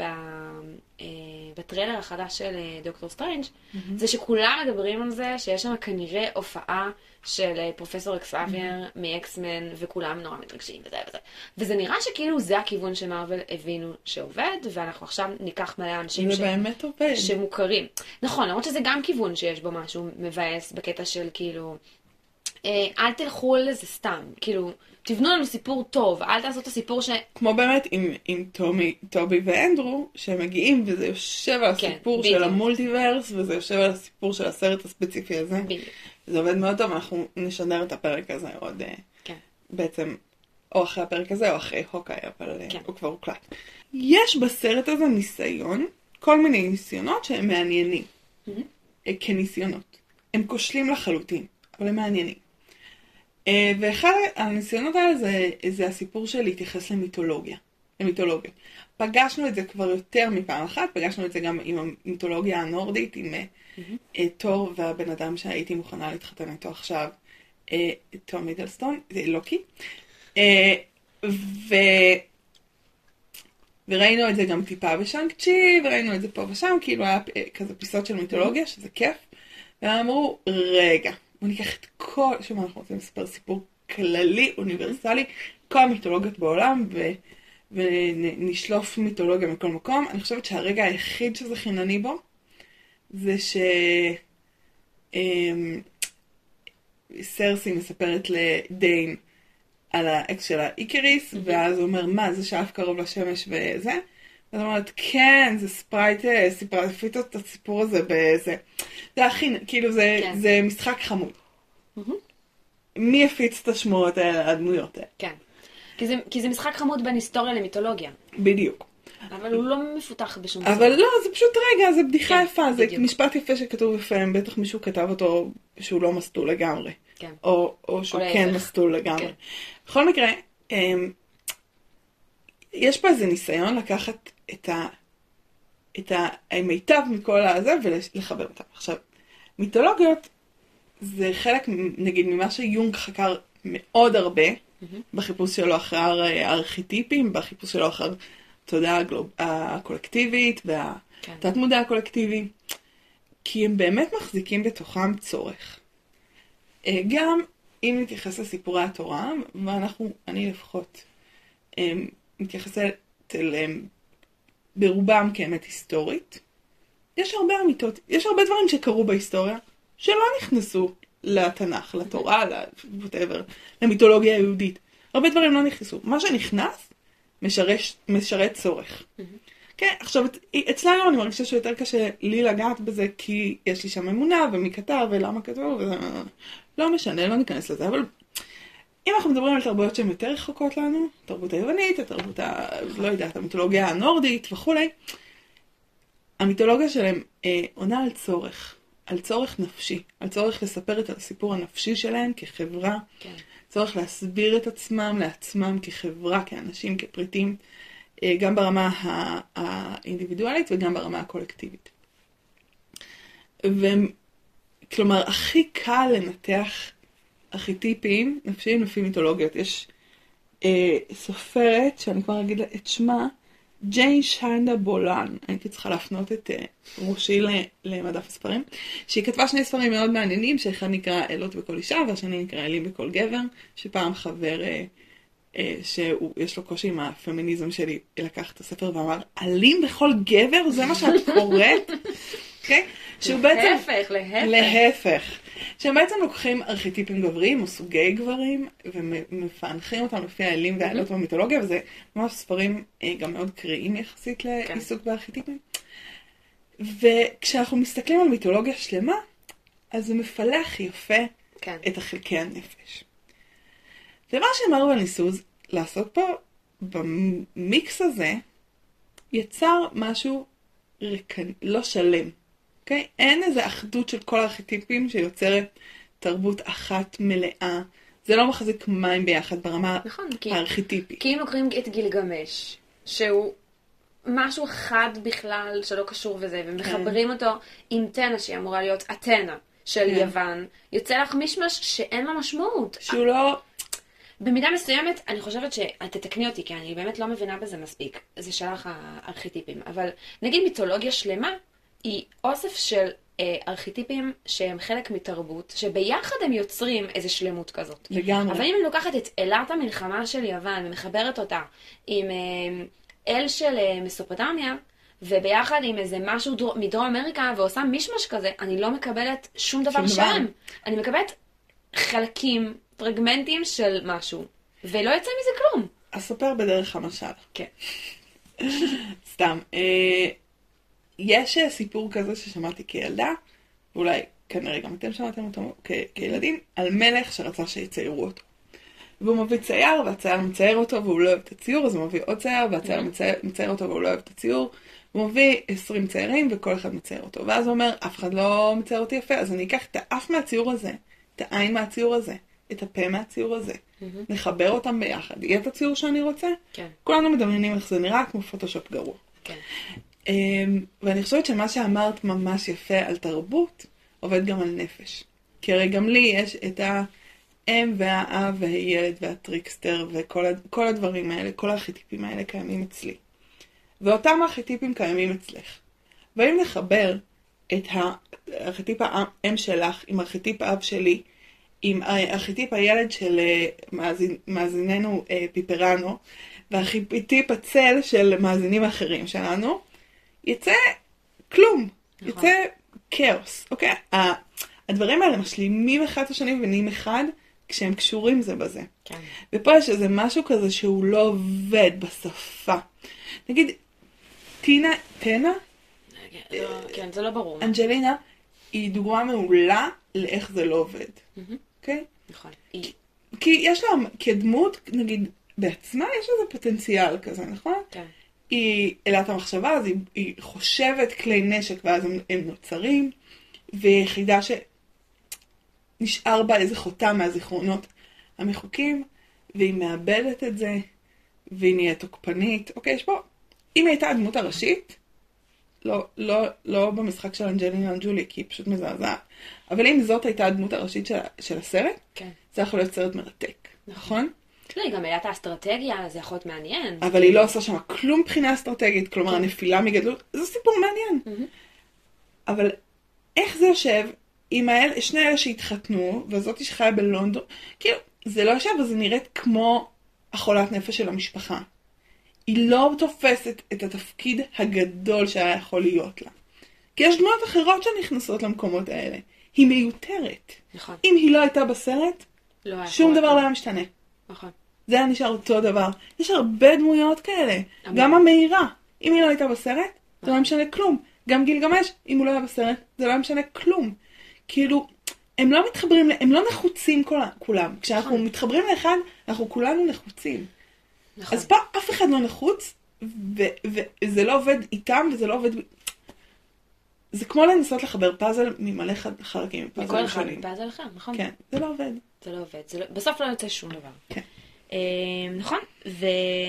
אה, בטריילר החדש של אה, דוקטור סטרנג', זה שכולם מדברים על זה שיש שם כנראה הופעה של אה, פרופסור אקסאבייר מאקסמן, וכולם נורא מתרגשים וזה וזה. וזה נראה שכאילו זה הכיוון שמארוול הבינו שעובד, ואנחנו עכשיו ניקח מלא אנשים זה ש... באמת עובד. שמוכרים. נכון, למרות שזה גם כיוון שיש בו משהו מבאס בקטע של כאילו, אה, אל תלכו על זה סתם, כאילו, תבנו לנו סיפור טוב, אל תעשו את הסיפור ש... כמו באמת עם, עם טומי, טובי ואנדרו, שהם מגיעים וזה יושב על כן, הסיפור בדיוק. של המולטיברס, וזה יושב על הסיפור של הסרט הספציפי הזה. בדיוק. זה עובד מאוד טוב, אנחנו נשדר את הפרק הזה עוד אה, כן. בעצם, או אחרי הפרק הזה או אחרי הוקאי, אבל אה, כן. הוא כבר הוקלט. יש בסרט הזה ניסיון, כל מיני ניסיונות שהם מעניינים, אה, כניסיונות. הם כושלים לחלוטין, אבל הם מעניינים. אה, ואחד הניסיונות האלה זה, זה הסיפור של להתייחס למיתולוגיה. למיתולוגיה. פגשנו את זה כבר יותר מפעם אחת, פגשנו את זה גם עם המיתולוגיה הנורדית, עם mm-hmm. תור והבן אדם שהייתי מוכנה להתחתן איתו עכשיו, תום מידלסטון, זה לוקי. ו... וראינו את זה גם טיפה בשאנג צ'י, וראינו את זה פה ושם, כאילו היה כזה פיסות של מיתולוגיה, שזה כיף. ואמרו, רגע, בוא ניקח את כל, שמה אנחנו רוצים לספר סיפור כללי, אוניברסלי, כל המיתולוגיות בעולם, ו... ונשלוף מיתולוגיה מכל מקום. אני חושבת שהרגע היחיד שזה חינני בו, זה ש... סרסי מספרת לדיין על האקס שלה איקריס, ואז הוא אומר, מה, זה שאף קרוב לשמש וזה? ואז הוא אומרת, כן, זה ספרייט, סיפרה, לפית את הסיפור הזה בזה. זה הכי, כאילו זה, כן. זה משחק חמוד. מי הפיץ את השמועות האלה, הדמויות האלה? כן. כי זה, כי זה משחק חמוד בין היסטוריה למיתולוגיה. בדיוק. אבל הוא לא מפותח בשום דבר. אבל לא, זה פשוט רגע, זה בדיחה כן, יפה, זה בדיוק. משפט יפה שכתוב יפה, בטח מישהו כתב אותו שהוא לא מסטול לגמרי. כן. או, או שהוא או כן להפך. מסטול לגמרי. כן. בכל מקרה, יש פה איזה ניסיון לקחת את ה... את המיטב מכל הזה ולחבר אותם. עכשיו, מיתולוגיות זה חלק, נגיד, ממה שיונג חקר מאוד הרבה, mm-hmm. בחיפוש שלו אחר ארכיטיפים, בחיפוש שלו אחר תודעה הגלוב... הקולקטיבית והתת כן. מודע הקולקטיבי, כי הם באמת מחזיקים בתוכם צורך. גם אם נתייחס לסיפורי התורה, ואנחנו, אני לפחות, מתייחסת אליהם ברובם כאמת היסטורית, יש הרבה אמיתות, יש הרבה דברים שקרו בהיסטוריה, שלא נכנסו לתנ"ך, לתורה, whatever, למיתולוגיה היהודית. הרבה דברים לא נכנסו. מה שנכנס, משרת, משרת צורך. כן, עכשיו, אצלנו אני מרגישה שיותר קשה לי לגעת בזה, כי יש לי שם אמונה, ומי כתב, ולמה כתוב, וזה לא משנה, לא ניכנס לזה, אבל אם אנחנו מדברים על תרבויות שהן יותר רחוקות לנו, התרבות היוונית, התרבות, ה... לא יודעת, המיתולוגיה הנורדית וכו', המיתולוגיה שלהם אה, עונה על צורך, על צורך נפשי, על צורך לספר את הסיפור הנפשי שלהם כחברה, כן. צורך להסביר את עצמם לעצמם כחברה, כאנשים, כפריטים, אה, גם ברמה האינדיבידואלית וגם ברמה הקולקטיבית. וכלומר, הכי קל לנתח ארכיטיפים נפשיים לפי מיתולוגיות. יש אה, סופרת, שאני כבר אגיד את שמה, ג'יין שיינדה בולן, הייתי צריכה להפנות את אה, ראשי למדף הספרים, שהיא כתבה שני ספרים מאוד מעניינים, שאחד נקרא אלות בכל אישה, והשני נקרא אלים בכל גבר, שפעם חבר אה, אה, שיש לו קושי עם הפמיניזם שלי, לקח את הספר ואמר, אלים בכל גבר? זה מה שאת קוראת? אוקיי? שהוא בעצם... להפך, להפך. להפך. שהם בעצם לוקחים ארכיטיפים גבריים או סוגי גברים, ומפענחים אותם לפי האלים והאלות במיתולוגיה, וזה ממש ספרים גם מאוד קריאים יחסית לעיסוק בארכיטיפים. וכשאנחנו מסתכלים על מיתולוגיה שלמה, אז זה מפלח יפה כן. את החלקי הנפש. ומה שמרוול ניסו לעשות פה, במיקס הזה, יצר משהו רקן, לא שלם. Okay? אין איזה אחדות של כל הארכיטיפים שיוצרת תרבות אחת מלאה. זה לא מחזיק מים ביחד ברמה נכון, הארכיטיפית. כי אם לוקחים את גילגמש, שהוא משהו אחד בכלל שלא קשור וזה, ומחברים כן. אותו עם תנה שהיא אמורה להיות אתנה של כן. יוון, יוצא לך משמש שאין לה משמעות. שהוא לא... במידה מסוימת, אני חושבת שאת תתקני אותי, כי אני באמת לא מבינה בזה מספיק. זה שלך הארכיטיפים. אבל נגיד מיתולוגיה שלמה, היא אוסף של אה, ארכיטיפים שהם חלק מתרבות, שביחד הם יוצרים איזו שלמות כזאת. לגמרי. אבל אם אני לוקחת את אלת המלחמה של יוון, ומחברת אותה עם אה, אל של אה, מסופוטמיה, וביחד עם איזה משהו דרו, מדרום אמריקה, ועושה מישמש כזה, אני לא מקבלת שום דבר שלם. אני מקבלת חלקים, פרגמנטים של משהו, ולא יצא מזה כלום. אספר בדרך המשל. כן. סתם. אה, יש סיפור כזה ששמעתי כילדה, ואולי כנראה גם אתם שמעתם אותו כ- כילדים, על מלך שרצה שיציירו אותו. והוא מביא צייר, והצייר מצייר אותו והוא לא אוהב את הציור, אז הוא מביא עוד צייר, והצייר מצייר, מצייר אותו והוא לא אוהב את הציור. הוא מביא עשרים ציירים וכל אחד מצייר אותו. ואז הוא אומר, אף אחד לא מצייר אותי יפה, אז אני אקח את האף מהציור הזה, את העין מהציור הזה, את הפה מהציור הזה. נחבר אותם ביחד. יהיה את הציור שאני רוצה? כן. כולנו מדמיינים איך זה נראה כמו פוטושופ גרוע. כן. ואני חושבת שמה שאמרת ממש יפה על תרבות, עובד גם על נפש. כי הרי גם לי יש את האם והאב והילד והטריקסטר וכל כל הדברים האלה, כל הארכיטיפים האלה קיימים אצלי. ואותם הארכיטיפים קיימים אצלך. ואם נחבר את הארכיטיפ האם שלך עם ארכיטיפ האב שלי, עם ארכיטיפ הילד של מאזין, מאזיננו פיפרנו, והארכיטיפ הצל של מאזינים אחרים שלנו, יצא כלום. נכון. יצא כאוס. אוקיי? הדברים האלה משלימים אחד את השני ונהיים אחד כשהם קשורים זה בזה. כן. ופה יש איזה משהו כזה שהוא לא עובד בשפה. נגיד, טינה, טנה? לא, כן, זה לא ברור. אנג'לינה היא דוגמה מעולה לאיך זה לא עובד. אוקיי? נכון. כי יש לה, כדמות, נגיד, בעצמה יש לזה פוטנציאל כזה, נכון? כן. היא אלת המחשבה, אז היא, היא חושבת כלי נשק ואז הם, הם נוצרים, ויחידה שנשאר בה איזה חותם מהזיכרונות המחוקים, והיא מאבדת את זה, והיא נהיית תוקפנית. אוקיי, יש פה, אם הייתה הדמות הראשית, לא, לא, לא במשחק של אנג'לינה ג'ולי, כי היא פשוט מזעזעת, אבל אם זאת הייתה הדמות הראשית של, של הסרט, כן. זה יכול להיות סרט מרתק, נכון? לא, היא גם הייתה האסטרטגיה, זה יכול להיות מעניין. אבל היא לא עושה שם כלום מבחינה אסטרטגית, כלומר הנפילה מגדלות, זה סיפור מעניין. אבל איך זה יושב עם האל, שני אלה שהתחתנו, וזאת שחיה בלונדון, כאילו, זה לא יושב, אבל זה נראית כמו החולת נפש של המשפחה. היא לא תופסת את התפקיד הגדול שהיה יכול להיות לה. כי יש דמויות אחרות שנכנסות למקומות האלה. היא מיותרת. נכון. אם היא לא הייתה בסרט, לא שום דבר לא היה משתנה. נכון. זה היה נשאר אותו דבר. יש הרבה דמויות כאלה. גם המהירה. אם היא לא הייתה בסרט, זה לא משנה כלום. גם גילגמש, אם הוא לא היה בסרט, זה לא משנה כלום. כאילו, הם לא מתחברים, הם לא נחוצים כולם. כשאנחנו מתחברים לאחד, אנחנו כולנו נחוצים. נכון. אז פה אף אחד לא נחוץ, וזה לא עובד איתם, וזה לא עובד... זה כמו לנסות לחבר פאזל ממלא חלקים. מכל אחד פאזל אחר, נכון? כן, זה לא עובד. זה לא עובד. זה לא... בסוף לא יוצא שום דבר. כן. אה, נכון? ו...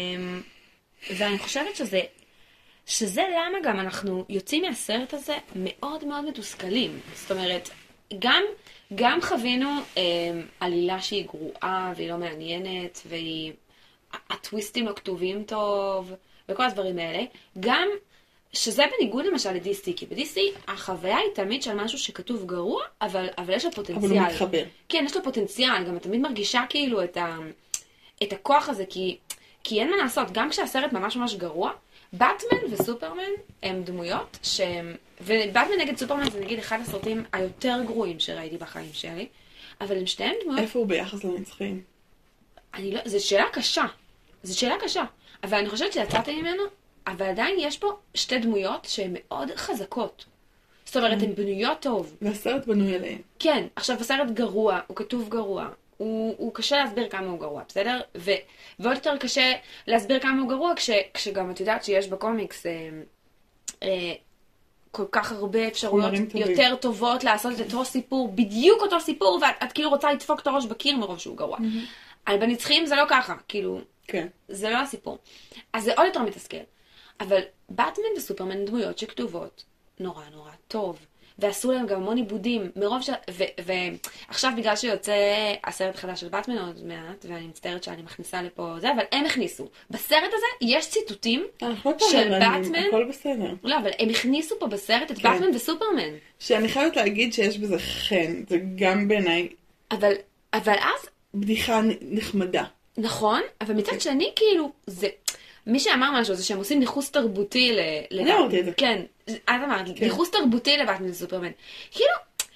ואני חושבת שזה... שזה למה גם אנחנו יוצאים מהסרט הזה מאוד מאוד מתוסכלים. זאת אומרת, גם, גם חווינו אה, עלילה שהיא גרועה, והיא לא מעניינת, והיא... הטוויסטים לא כתובים טוב, וכל הדברים האלה. גם שזה בניגוד למשל לדיסטי, כי בדיסטי החוויה היא תמיד של משהו שכתוב גרוע, אבל, אבל יש לו פוטנציאל. אבל הוא מתחבר. כן, יש לו פוטנציאל, גם את תמיד מרגישה כאילו את, ה, את הכוח הזה, כי, כי אין מה לעשות, גם כשהסרט ממש ממש גרוע, באטמן וסופרמן הם דמויות שהם, ובאטמן נגד סופרמן זה נגיד אחד הסרטים היותר גרועים שראיתי בחיים שלי, אבל הם שתיהם דמויות... איפה הוא ביחס לנצחים? אני לא, זו שאלה קשה. זו שאלה קשה. אבל אני חושבת שיצאתי ממנו, אבל עדיין יש פה שתי דמויות שהן מאוד חזקות. זאת אומרת, הן בנויות טוב. והסרט בנוי עליהן. כן, עכשיו הסרט גרוע, הוא כתוב גרוע. הוא, הוא קשה להסביר כמה הוא גרוע, בסדר? ו, ועוד יותר קשה להסביר כמה הוא גרוע, כש, כשגם את יודעת שיש בקומיקס אה, אה, כל כך הרבה אפשרויות יותר טובות לעשות את אותו סיפור, בדיוק אותו סיפור, ואת את כאילו רוצה לדפוק את הראש בקיר מרוב שהוא גרוע. Mm-hmm. אבל בנצחים זה לא ככה, כאילו, כן. זה לא הסיפור. אז זה עוד יותר מתסכל. אבל באטמן וסופרמן דמויות שכתובות נורא נורא טוב. ועשו להם גם המון עיבודים, מרוב ש... ו... ועכשיו בגלל שיוצא הסרט החדש של באטמן עוד מעט, ואני מצטערת שאני מכניסה לפה זה, אבל הם הכניסו. בסרט הזה יש ציטוטים של באטמן. הכל בסדר. לא, אבל הם הכניסו פה בסרט את באטמן וסופרמן. שאני חייבת להגיד שיש בזה חן, זה גם בעיניי. אבל, אבל אז... בדיחה נחמדה. נכון, אבל מצד שני כאילו, זה... מי שאמר משהו זה שהם עושים ניחוס תרבותי ל... אני אמרתי את זה. כן, את אמרת, ניחוס תרבותי לבאטמן וסופרמן. כאילו,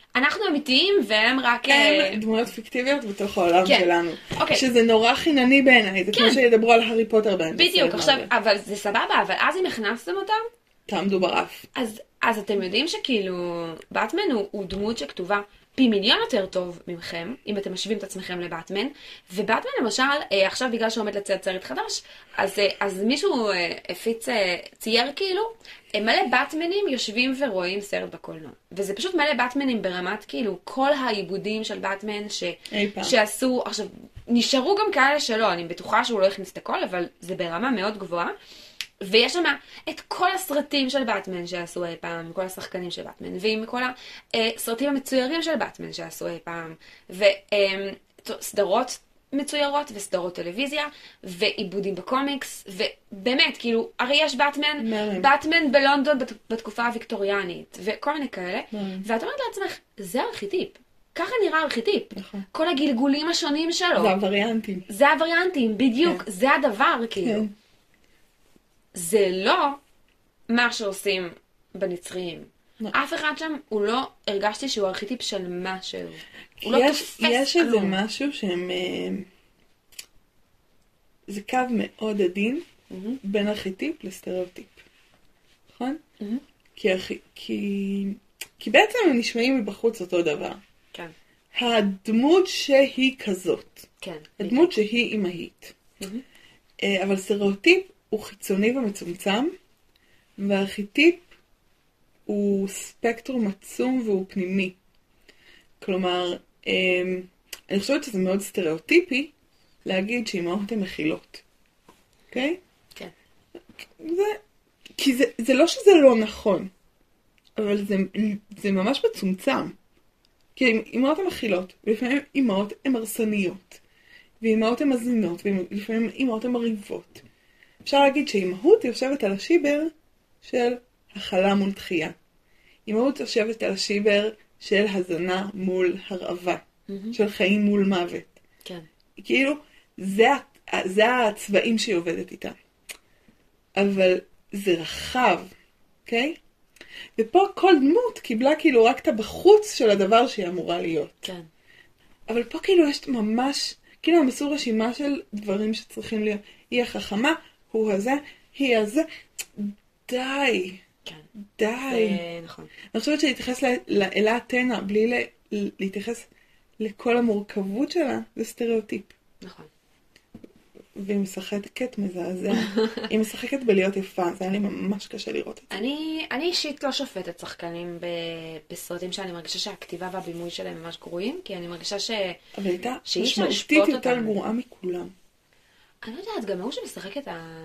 אנחנו אמיתיים והם רק... אה, הם דמויות פיקטיביות בתוך העולם כן. שלנו. אוקיי. שזה נורא חינני בעיניי, זה כן. כמו שידברו על הארי פוטר בעיניי. בדיוק, עכשיו, אבל זה סבבה, אבל אז אם הכנסתם אותם, תעמדו ברף. אז, אז אתם יודעים שכאילו, באטמן הוא, הוא דמות שכתובה פי מיליון יותר טוב ממכם, אם אתם משווים את עצמכם לבאטמן, ובאטמן למשל, אה, עכשיו בגלל שעומד לצאת סרט חדש, אז, אה, אז מישהו אה, הפיץ, אה, צייר כאילו, אה, מלא באטמנים יושבים ורואים סרט בקולנוע. וזה פשוט מלא באטמנים ברמת כאילו, כל העיבודים של באטמן ש, שעשו, עכשיו, נשארו גם כאלה שלא, אני בטוחה שהוא לא הכניס את הכל, אבל זה ברמה מאוד גבוהה. ויש שם את כל הסרטים של באטמן שעשו אי פעם, עם כל השחקנים של באטמן, ועם כל הסרטים המצוירים של באטמן שעשו אי פעם, וסדרות מצוירות, וסדרות טלוויזיה, ועיבודים בקומיקס, ובאמת, כאילו, הרי יש באטמן, באטמן בלונדון בתקופה הוויקטוריאנית, וכל מיני כאלה, ואת אומרת לעצמך, זה ארכיטיפ. ככה נראה ארכיטיפ. כל הגלגולים השונים שלו. זה הווריאנטים. זה הווריאנטים, בדיוק. זה הדבר, כאילו. זה לא מה שעושים בנצריים. אף אחד שם, הוא לא, הרגשתי שהוא ארכיטיפ של משהו. הוא לא תופס כלום. יש איזה משהו שהם... זה קו מאוד עדין בין ארכיטיפ לסטריאוטיפ. נכון? כי בעצם הם נשמעים מבחוץ אותו דבר. כן. הדמות שהיא כזאת. כן. הדמות שהיא אימהית. אבל סטריאוטיפ הוא חיצוני ומצומצם, והארכיטיפ הוא ספקטרום עצום והוא פנימי. כלומר, אני חושבת שזה מאוד סטריאוטיפי להגיד שאימהות הן מכילות. אוקיי? כן. זה, כי זה, זה לא שזה לא נכון, אבל זה, זה ממש מצומצם. כי אימהות הן מכילות, ולפעמים אימהות הן הרסניות, ואימהות הן מזינות, ולפעמים אימהות הן מריבות. אפשר להגיד שאימהות יושבת על השיבר של הכלה מול דחייה. אימהות יושבת על השיבר של הזנה מול הרעבה. Mm-hmm. של חיים מול מוות. כן. כאילו, זה, זה הצבעים שהיא עובדת איתם. אבל זה רחב, אוקיי? Okay? ופה כל דמות קיבלה כאילו רק את הבחוץ של הדבר שהיא אמורה להיות. כן. אבל פה כאילו יש ממש, כאילו הם עשו רשימה של דברים שצריכים להיות. היא החכמה, הוא הזה, היא הזה. די. כן. די. זה נכון. אני חושבת שלהתייחס לאלה אתנה, בלי להתייחס לכל המורכבות שלה, זה סטריאוטיפ. נכון. והיא משחקת מזעזע. היא משחקת בלהיות יפה, זה היה לי ממש קשה לראות את זה. אני, אני אישית לא שופטת שחקנים ב, בסרטים שאני מרגישה שהכתיבה והבימוי שלהם ממש גרועים, כי אני מרגישה ש... אבל הייתה משמעותית יותר אותם. גרועה מכולם. אני לא יודעת, גם הוא שמשחק את ה...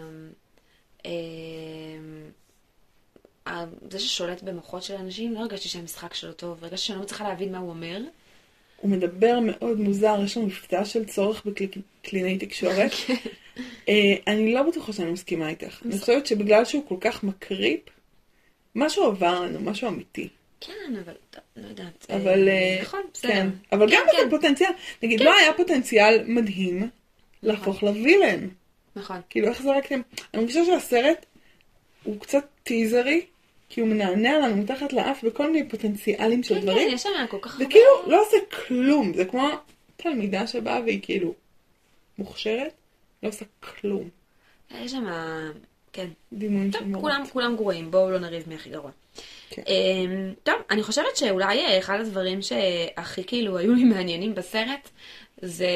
אה, זה ששולט במוחות של אנשים, לא הרגשתי שהמשחק שלו טוב, הרגשתי שאני לא מצליחה להבין מה הוא אומר. הוא מדבר מאוד מוזר, יש לו מבטא של צורך בקלינאי תקשורת. אני לא בטוחה שאני מסכימה איתך. אני חושבת שבגלל שהוא כל כך מקריפ, משהו עבר לנו, משהו אמיתי. כן, אבל לא יודעת. אבל, נכון, בסדר. כן. אבל גם את הפוטנציאל, נגיד, לא היה פוטנציאל מדהים להפוך לווילן. נכון. כאילו, איך זרקתם? אני חושבת שהסרט הוא קצת טיזרי, כי הוא מנענע לנו מתחת לאף בכל מיני פוטנציאלים של דברים. כן, יש שם כל כך הרבה. וכאילו לא עושה כלום. זה כמו תלמידה שבאה והיא כאילו מוכשרת, לא עושה כלום. יש שם, כן. דימון של מורות. כולם, כולם גרועים, בואו לא נריב מי הכי גרוע. כן. טוב, אני חושבת שאולי אחד הדברים שהכי כאילו היו לי מעניינים בסרט, זה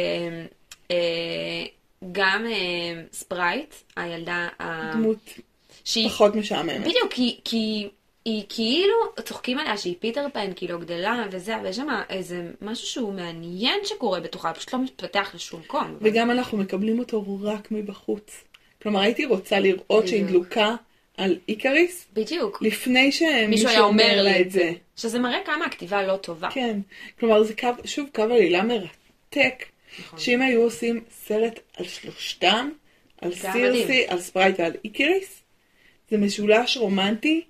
גם ספרייט, הילדה... דמות שהיא... פחות משעממת. בדיוק, כי, כי היא כאילו, צוחקים עליה שהיא פיטר פן, כאילו גדלה וזה, ויש שם איזה משהו שהוא מעניין שקורה בתוכה, פשוט לא מתפתח לשום קום. וגם אבל... אנחנו מקבלים אותו רק מבחוץ. כלומר, הייתי רוצה לראות שהיא דלוקה על איקריס. בדיוק. לפני שמישהו אומר לה את זה. שזה מראה כמה הכתיבה לא טובה. כן. כלומר, זה קו, שוב קו עלילה מרתק. נכון. שאם היו עושים סרט על שלושתם, על סירסי, על ספרייט ועל איקריס, זה משולש רומנטי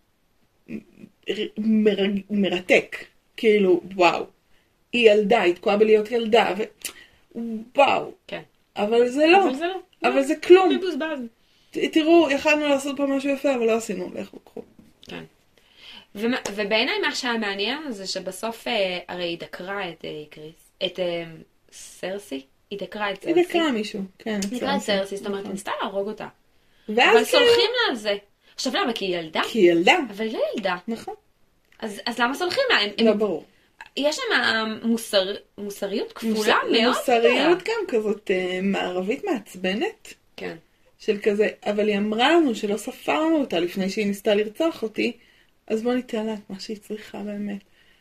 מר... מרתק. כאילו, וואו. היא ילדה, היא תקועה בלהיות ילדה, ו... וואו. כן. אבל זה לא. אבל זה לא. אבל זה כלום. מבוזבז. תראו, יכלנו לעשות פה משהו יפה, אבל לא עשינו. לכו, קחו. כן. ומה- ובעיניי מה שהיה מעניין זה שבסוף אה, הרי היא דקרה את אה, קריס, את אה, סרסי, היא דקרה את היא סרסי. דקרה מישהו, כן. היא דקרה את סרסי, זאת אומרת, היא ניסתה להרוג אותה. אבל ואז כאילו, סולחים לה על זה. עכשיו למה? כי היא ילדה? כי היא ילדה. אבל היא לא ילדה. נכון. אז, אז למה סולחים לה? הם, הם, לא ברור. יש שם מוסר, מוסריות כפולה מוס- מאוד. מוסריות גם כזאת אה, מערבית מעצבנת. כן. של כזה, אבל היא אמרה לנו שלא ספרנו אותה לפני שהיא ניסתה לרצוח אותי, אז בוא ניתן לה את מה שהיא צריכה באמת.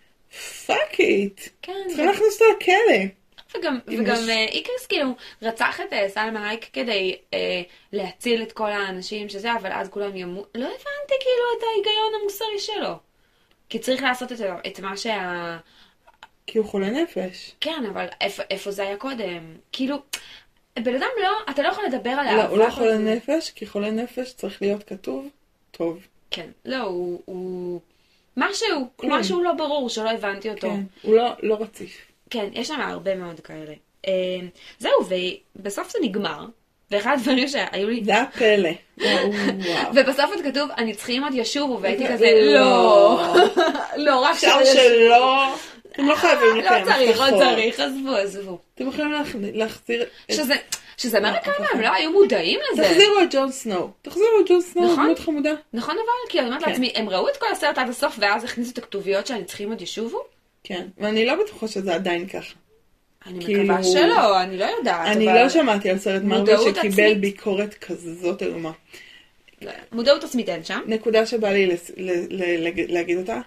פאק איט. כן. צריכים להכניס אותו לכלא. וגם, אם וגם יש- אה, איקריס כאילו רצח את אה, סלמה הייק כדי אה, להציל את כל האנשים שזה, אבל אז כולם ימות. לא הבנתי כאילו את ההיגיון המוסרי שלו. כי צריך לעשות את, את מה שה... כי הוא חולה נפש. כן, אבל איפה, איפה זה היה קודם? כאילו, בן אדם לא, אתה לא יכול לדבר על לא, הוא האבק לא חולה הזה. נפש, כי חולה נפש צריך להיות כתוב טוב. כן, לא, הוא... הוא... משהו, כלום. משהו לא ברור שלא הבנתי אותו. כן, הוא לא, לא רציף. כן, יש שם הרבה מאוד כאלה. אה, זהו, ובסוף זה נגמר, ואחד הדברים שהיו לי... זה הפלא. וואו, וואו. ובסוף עוד כתוב, הנצחיים עוד ישובו, והייתי לא. כזה, לא, לא, רק אפשר שלא ישובו. שלא. אתם לא חייבים לקיים לא צריך, הבטחות. לא צריך, עזבו, עזבו. אתם יכולים להח- להחזיר... את- שזה, שזה מראה כמה אף הם אחד. לא היו מודעים לזה. תחזירו את ג'ון סנואו. תחזירו את ג'ון סנואו, נכון. דמות חמודה. נכון אבל? כי אני אומרת כן. לעצמי, הם ראו את כל הסרט עד הסוף, ואז הכניסו את הכתוביות שהנצחיים עוד ישובו? כן, ואני לא בטוחה שזה עדיין ככה. אני כאילו- מקווה שלא, אני לא יודעת. אני אבל- לא שמעתי על סרט מרוויל מודעות שקיבל עצמית. ביקורת כזאת איומה. מודעות עצמית אין שם. נקודה שבא לי לס- ל- ל- ל- להגיד אותה,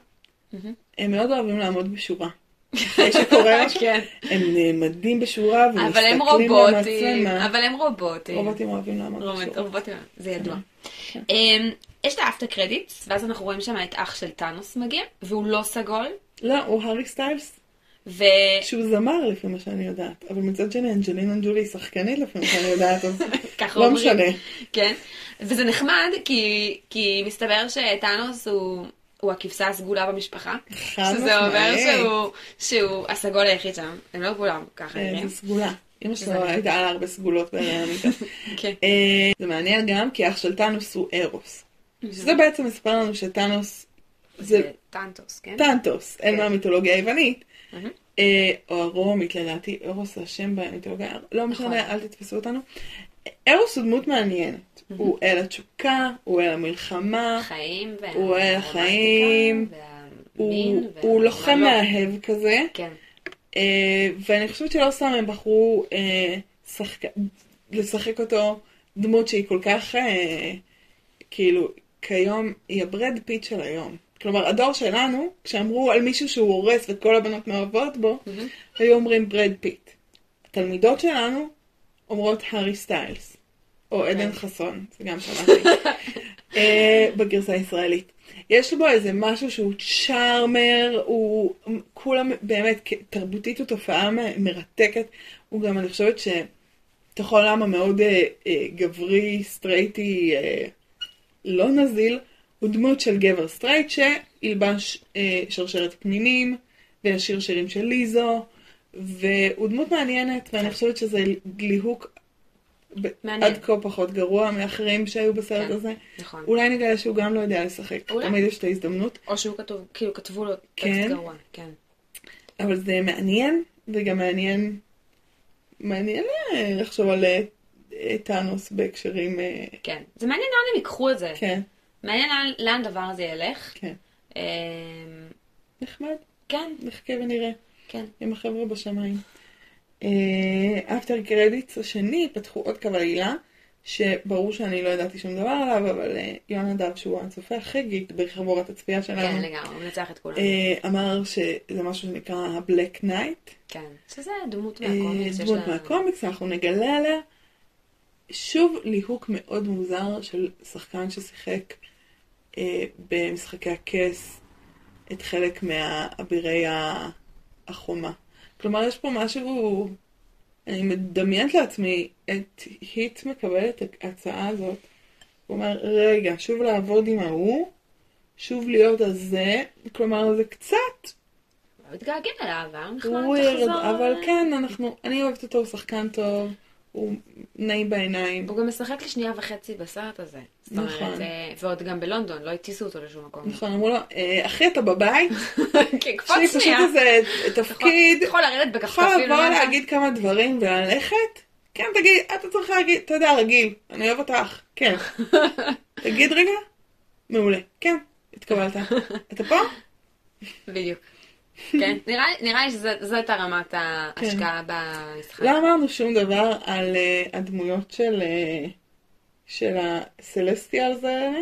הם מאוד אוהבים לעמוד בשורה. אחרי שקורה משהו, כן. הם נעמדים בשורה אבל הם ומסתכלים רובוטים, למצלמה. אבל הם רובוטים. רובוטים אוהבים לעמוד רובוט- בשורה. רובוטים, זה ידוע. כן. אמ, יש את האפטר קרדיטס, ואז אנחנו רואים שם את אח של טאנוס מגיע, והוא לא סגול, לא, הוא הארי סטיילס, ו... שהוא זמר לפי מה שאני יודעת, אבל מצד שני אנג'לינה ג'ולי היא שחקנית לפי מה שאני יודעת, אז ככה לא אומרים. משנה. כן, וזה נחמד, כי, כי מסתבר שטאנוס הוא, הוא הכבשה הסגולה במשפחה. חד שזה אומר משמעית. שהוא, שהוא הסגול היחיד שם, הם לא כולם ככה אה, נראים. זה סגולה. אמא שלו זה- הייתה לה הרבה סגולות בהריונית. כן. זה מעניין גם כי אח של טאנוס הוא ארוס. שזה בעצם מספר לנו שטאנוס זה זה טנטוס, כן? טנטוס, אל כן. מהמיתולוגיה היוונית. מהמם. אה, או הרומית לדעתי, ארוס זה השם במיתולוגיה, לא משנה, נכון. אל תתפסו אותנו. ארוס הוא דמות מעניינת. הוא אל התשוקה, הוא אל המלחמה, חיים, וה- הוא אוהב הרומנטיקה, חיים, והמין, הוא וה- הוא לוחם מה לא. מאהב כזה. כן, אה, ואני חושבת שלא סתם הם בחרו אה, שחק... לשחק אותו דמות שהיא כל כך, אה, כאילו, כיום היא הברד פיט של היום. כלומר, הדור שלנו, כשאמרו על מישהו שהוא הורס וכל הבנות מאוהבות בו, היו אומרים ברד פיט. התלמידות שלנו אומרות הארי סטיילס, או עדן חסון, זה גם שמעתי, אה, בגרסה הישראלית. יש בו איזה משהו שהוא צ'ארמר, הוא כולם באמת, תרבותית הוא תופעה מ- מרתקת, הוא גם, אני חושבת שתוך העולם המאוד אה, אה, גברי, סטרייטי, אה, לא נזיל, הוא דמות של גבר סטרייט שילבש אה, שרשרת פנינים, וישיר שירים של ליזו, והוא דמות מעניינת, ואני חושבת שזה ליהוק ב- מעניין. עד כה פחות גרוע מאחרים שהיו בסרט כן. הזה. נכון. אולי נגלה שהוא גם לא יודע לשחק, אולי. תמיד יש את ההזדמנות, או שהוא כתוב, כאילו כתבו לו כן. טקסט גרוע, כן. אבל זה מעניין, וגם מעניין, מעניין אה, לחשוב על אה, אה, טאנוס בהקשרים, אה, כן. זה מעניין לאן הם ייקחו את זה. כן, מעניין לאן- לאן הדבר הזה ילך. כן, אמ, נחמד, כן, נחכה ונראה. כן. עם החבר'ה בשמיים. אפטר קרדיטס השני, פתחו עוד קו עלילה, שברור שאני לא ידעתי שום דבר עליו, אבל אה, יונדב, שהוא הצופה הכי גיק בחבורת הצפייה כן, שלנו, לגמרי, הוא מנצח את כולם. אה, אמר שזה משהו שנקרא הבלק נייט, כן. שזה דמות מהקומיקס. שיש דמות לה- מהקומיקס, אנחנו נגלה עליה. שוב ליהוק מאוד מוזר של שחקן ששיחק אה, במשחקי הכס את חלק מהאבירי ה- החומה. כלומר, יש פה משהו, אני מדמיינת לעצמי את היט מקבל את ההצעה הזאת. הוא אומר, רגע, שוב לעבוד עם ההוא, שוב להיות הזה, כלומר, זה קצת הוא מתגעגע אליו, אה? נחמד ווירד, לחזור. אבל כן, אנחנו, אני אוהבת אותו, הוא שחקן טוב, הוא נעים בעיניים. הוא גם משחק לי שנייה וחצי בסרט הזה. זאת אומרת, נכון. אה, ועוד גם בלונדון, לא הטיסו אותו לשום מקום. נכון, אמרו לו, "אה, אחי, אתה בבית? כן, יש קפוץ לי פשוט שנייה. איזה תפקיד, אתה יכול לרדת יכול בכפכפים לבוא למטה? להגיד כמה דברים וללכת? כן, תגיד, אתה צריך להגיד, אתה יודע, רגיל, אני אוהב אותך, כן. תגיד רגע? מעולה, כן, התקבלת. אתה פה? בדיוק. כן, נראה נראה לי שזאת הרמת ההשקעה במשחק. לא אמרנו שום דבר על אה, הדמויות של אה, של הסלסטיאלס האלה.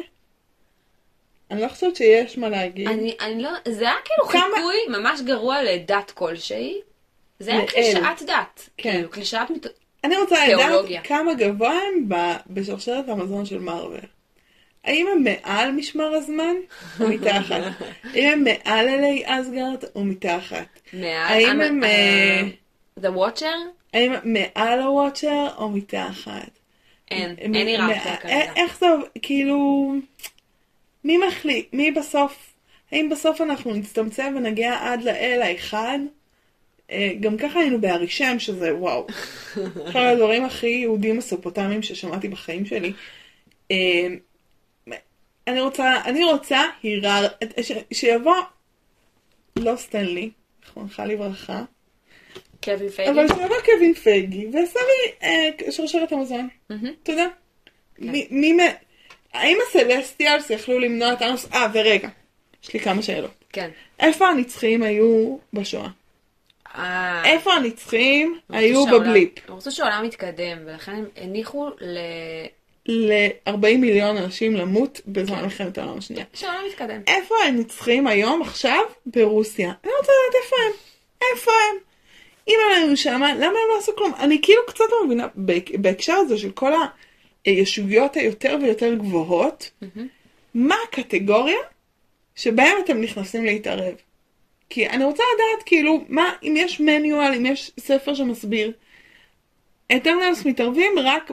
אני לא חושבת שיש מה להגיד. אני, אני לא, זה היה כאילו כמה- חיפוי ממש גרוע לדת כלשהי. זה היה לאל. קלישאת דת. כן. כאילו, קלישאת מת... אני רוצה לדעת תיאולוגיה. כמה גבוה הם ב- בשרשרת המזון של מארוול. האם הם מעל משמר הזמן או מתחת? האם הם מעל אלי אסגרד או מתחת? מעל... האם הם... אה, The Watcher? האם הם מעל הוואצ'ר או מתחת? אין, הם- אין היררכיה מה- כרגע. איך זה, כאילו... מי מחליט? מי בסוף? האם בסוף אנחנו נצטמצם ונגיע עד לאל האחד? אה, גם ככה היינו בהרישם שזה וואו. אחד הדברים הכי יהודים מסופוטמיים ששמעתי בחיים שלי. אה, אני רוצה, אני רוצה הירר, ש- שיבוא, לא סטנלי, זכרונך לברכה, קווין פייגי? אבל שיבוא קווין פייגי ועשה לי אה, שרשרת המזון. מהמם. אתה יודע? מי, מי, מ- האם הסלסטיאלס יכלו למנוע את הנוס? אה, ורגע, יש לי כמה שאלות. כן. איפה הנצחיים היו בשואה? אה, איפה הנצחיים הם היו רצו שהעולם- בבליפ? הם רצו שהעולם מתקדם, ולכן הם הניחו ל... ל-ארבעים מיליון אנשים למות בזמן כן. מלחמת העולם השנייה. שהעולם מתקדם. איפה הם נצחיים היום, עכשיו, ברוסיה? אני רוצה לדעת איפה הם. איפה הם? אם הם היו שם, למה הם לא עשו כלום? אני כאילו קצת לא מבינה, בהק- בהקשר הזה של כל הישויות היותר ויותר גבוהות, מה הקטגוריה שבהם אתם נכנסים להתערב? כי אני רוצה לדעת, כאילו, מה, אם יש מניואל, אם יש ספר שמסביר, אטרנלס מתערבים רק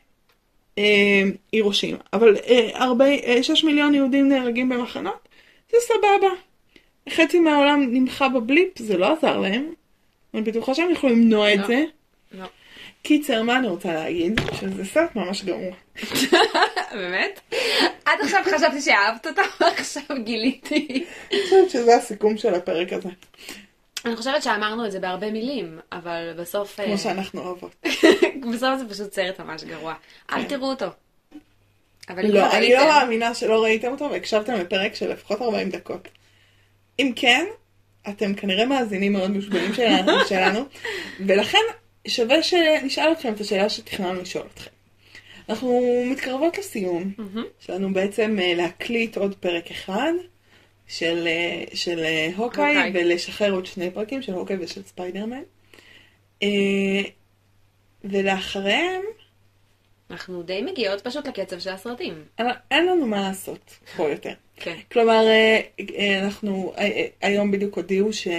בהירושימה, אבל אה, הרבה, אה, שש מיליון יהודים נהרגים במחנות, זה סבבה. חצי מהעולם נמחה בבליפ, זה לא עזר להם. אני בטוחה שהם יכולים למנוע את לא. זה. לא. קיצר, מה אני רוצה להגיד? שזה סרט ממש גרוע. באמת? עד עכשיו חשבתי שאהבת אותה, ועכשיו גיליתי. אני חושבת שזה הסיכום של הפרק הזה. אני חושבת שאמרנו את זה בהרבה מילים, אבל בסוף... אה, כמו שאנחנו אוהבות. בסוף זה פשוט סרט ממש גרוע. אל תראו אותו. אבל אם לא, כבר אני לא ראיתם- מאמינה שלא ראיתם אותו והקשבתם לפרק של לפחות ארבעים דקות. אם כן, אתם כנראה מאזינים מאוד מושבעים שלנו, שלנו, ולכן שווה שנשאל אתכם את השאלה שתכננו לשאול אתכם. אנחנו מתקרבות לסיום, מהמם. שלנו בעצם אה, להקליט עוד פרק אחד של, אה, של אה, הוקאי, הוקאי. ולשחרר עוד שני פרקים של הוקאי ושל ספיידרמן. אה, ולאחריהם, אנחנו די מגיעות פשוט לקצב של הסרטים. אין- אין לנו מה לעשות פה יותר. כן. כלומר, אה, אה, אנחנו אה, אה, היום בדיוק הודיעו ש...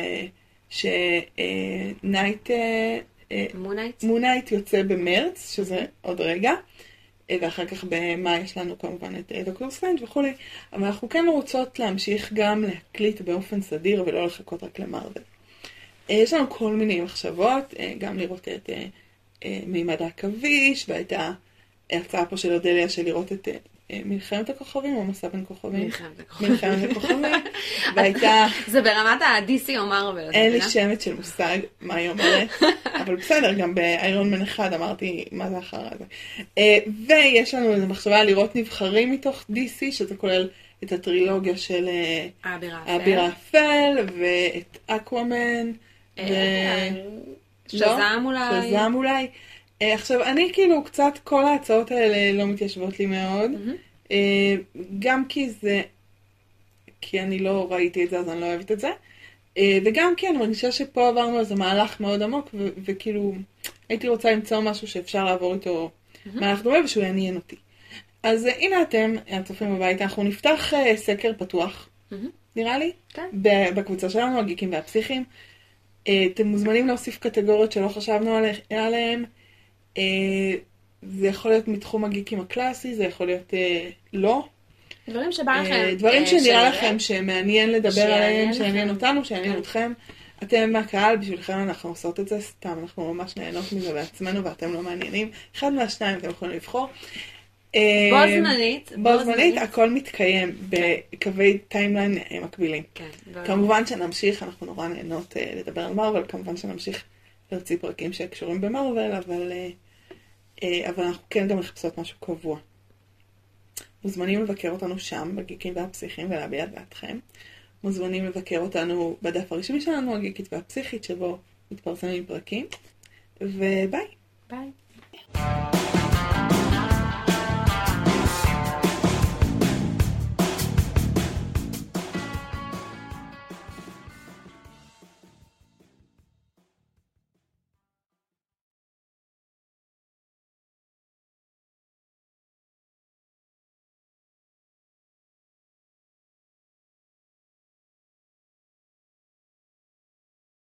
שנייט, מונייט? מונייט יוצא במרץ, שזה עוד רגע, אה, ואחר כך במאי יש לנו כמובן את אה, דוקטור סטרנג' וכולי, אבל אנחנו כן רוצות להמשיך גם להקליט באופן סדיר ולא לחכות רק למרוויל. אה, יש לנו כל מיני מחשבות, אה, גם לראות את אה, אה, מימד העכביש, והייתה הצעה פה של אודליה של לראות את אה, אה, מלחמת הכוכבים או מסע בין כוכבים. מלחמת הכוכבים. מלחמת הכוכבים. והייתה, זה ברמת ה-די סי או מארוול. אין לי שמץ של מושג מה היא אומרת, אבל בסדר, גם באיירון מן אחד אמרתי מה זה החרא הזה. אה, ויש לנו איזו מחשבה לראות נבחרים מתוך די סי, שזה כולל את הטרילוגיה של אה, האביר האפל. האביר האפל, ואת אקוואמן, ו... אה, שזם אולי. שזם אולי. אה, עכשיו, אני כאילו קצת, כל ההצעות האלה לא מתיישבות לי מאוד. מהמם. אה, גם כי זה, כי אני לא ראיתי את זה, אז אני לא אוהבת את זה. אה, וגם כי אני מרגישה שפה עברנו איזה מהלך מאוד עמוק, ו- וכאילו, הייתי רוצה למצוא משהו שאפשר לעבור איתו מהלך דומה, ושהוא יעניין אותי. אז אה, הנה אתם, הצופים בבית, אנחנו נפתח אה, סקר פתוח, מהמם. נראה לי, כן. ב- בקבוצה שלנו, הגיקים והפסיכים. אה, אתם מוזמנים להוסיף קטגוריות שלא חשבנו עלי- עליהן. אה, זה יכול להיות מתחום הגיקים הקלאסי, זה יכול להיות אה, לא. דברים שבא אה, לכם. דברים אה, שנראה שנראה. לכם שמעניין לדבר שיעניין עליהם, לכם. שיעניין אותנו, שיעניין כן. אתכם. אתם מהקהל, בשבילכם אנחנו עושות את זה סתם, אנחנו ממש נהנות מזה בעצמנו ואתם לא מעניינים. אחד מהשניים אתם יכולים לבחור. בו זמנית. בו זמנית, הכל מתקיים בקווי טיימליין מקבילים. כמובן שנמשיך, אנחנו נורא נהנות לדבר על מרוול, כמובן שנמשיך להוציא פרקים שקשורים במרוול, אבל, אבל אנחנו כן גם מחפשות משהו קבוע. מוזמנים לבקר אותנו שם, בגיקים והפסיכים, ולהביע את דעתכם. מוזמנים לבקר אותנו בדף הרשמי שלנו, הגיקית והפסיכית, שבו מתפרסמים פרקים. וביי. ביי.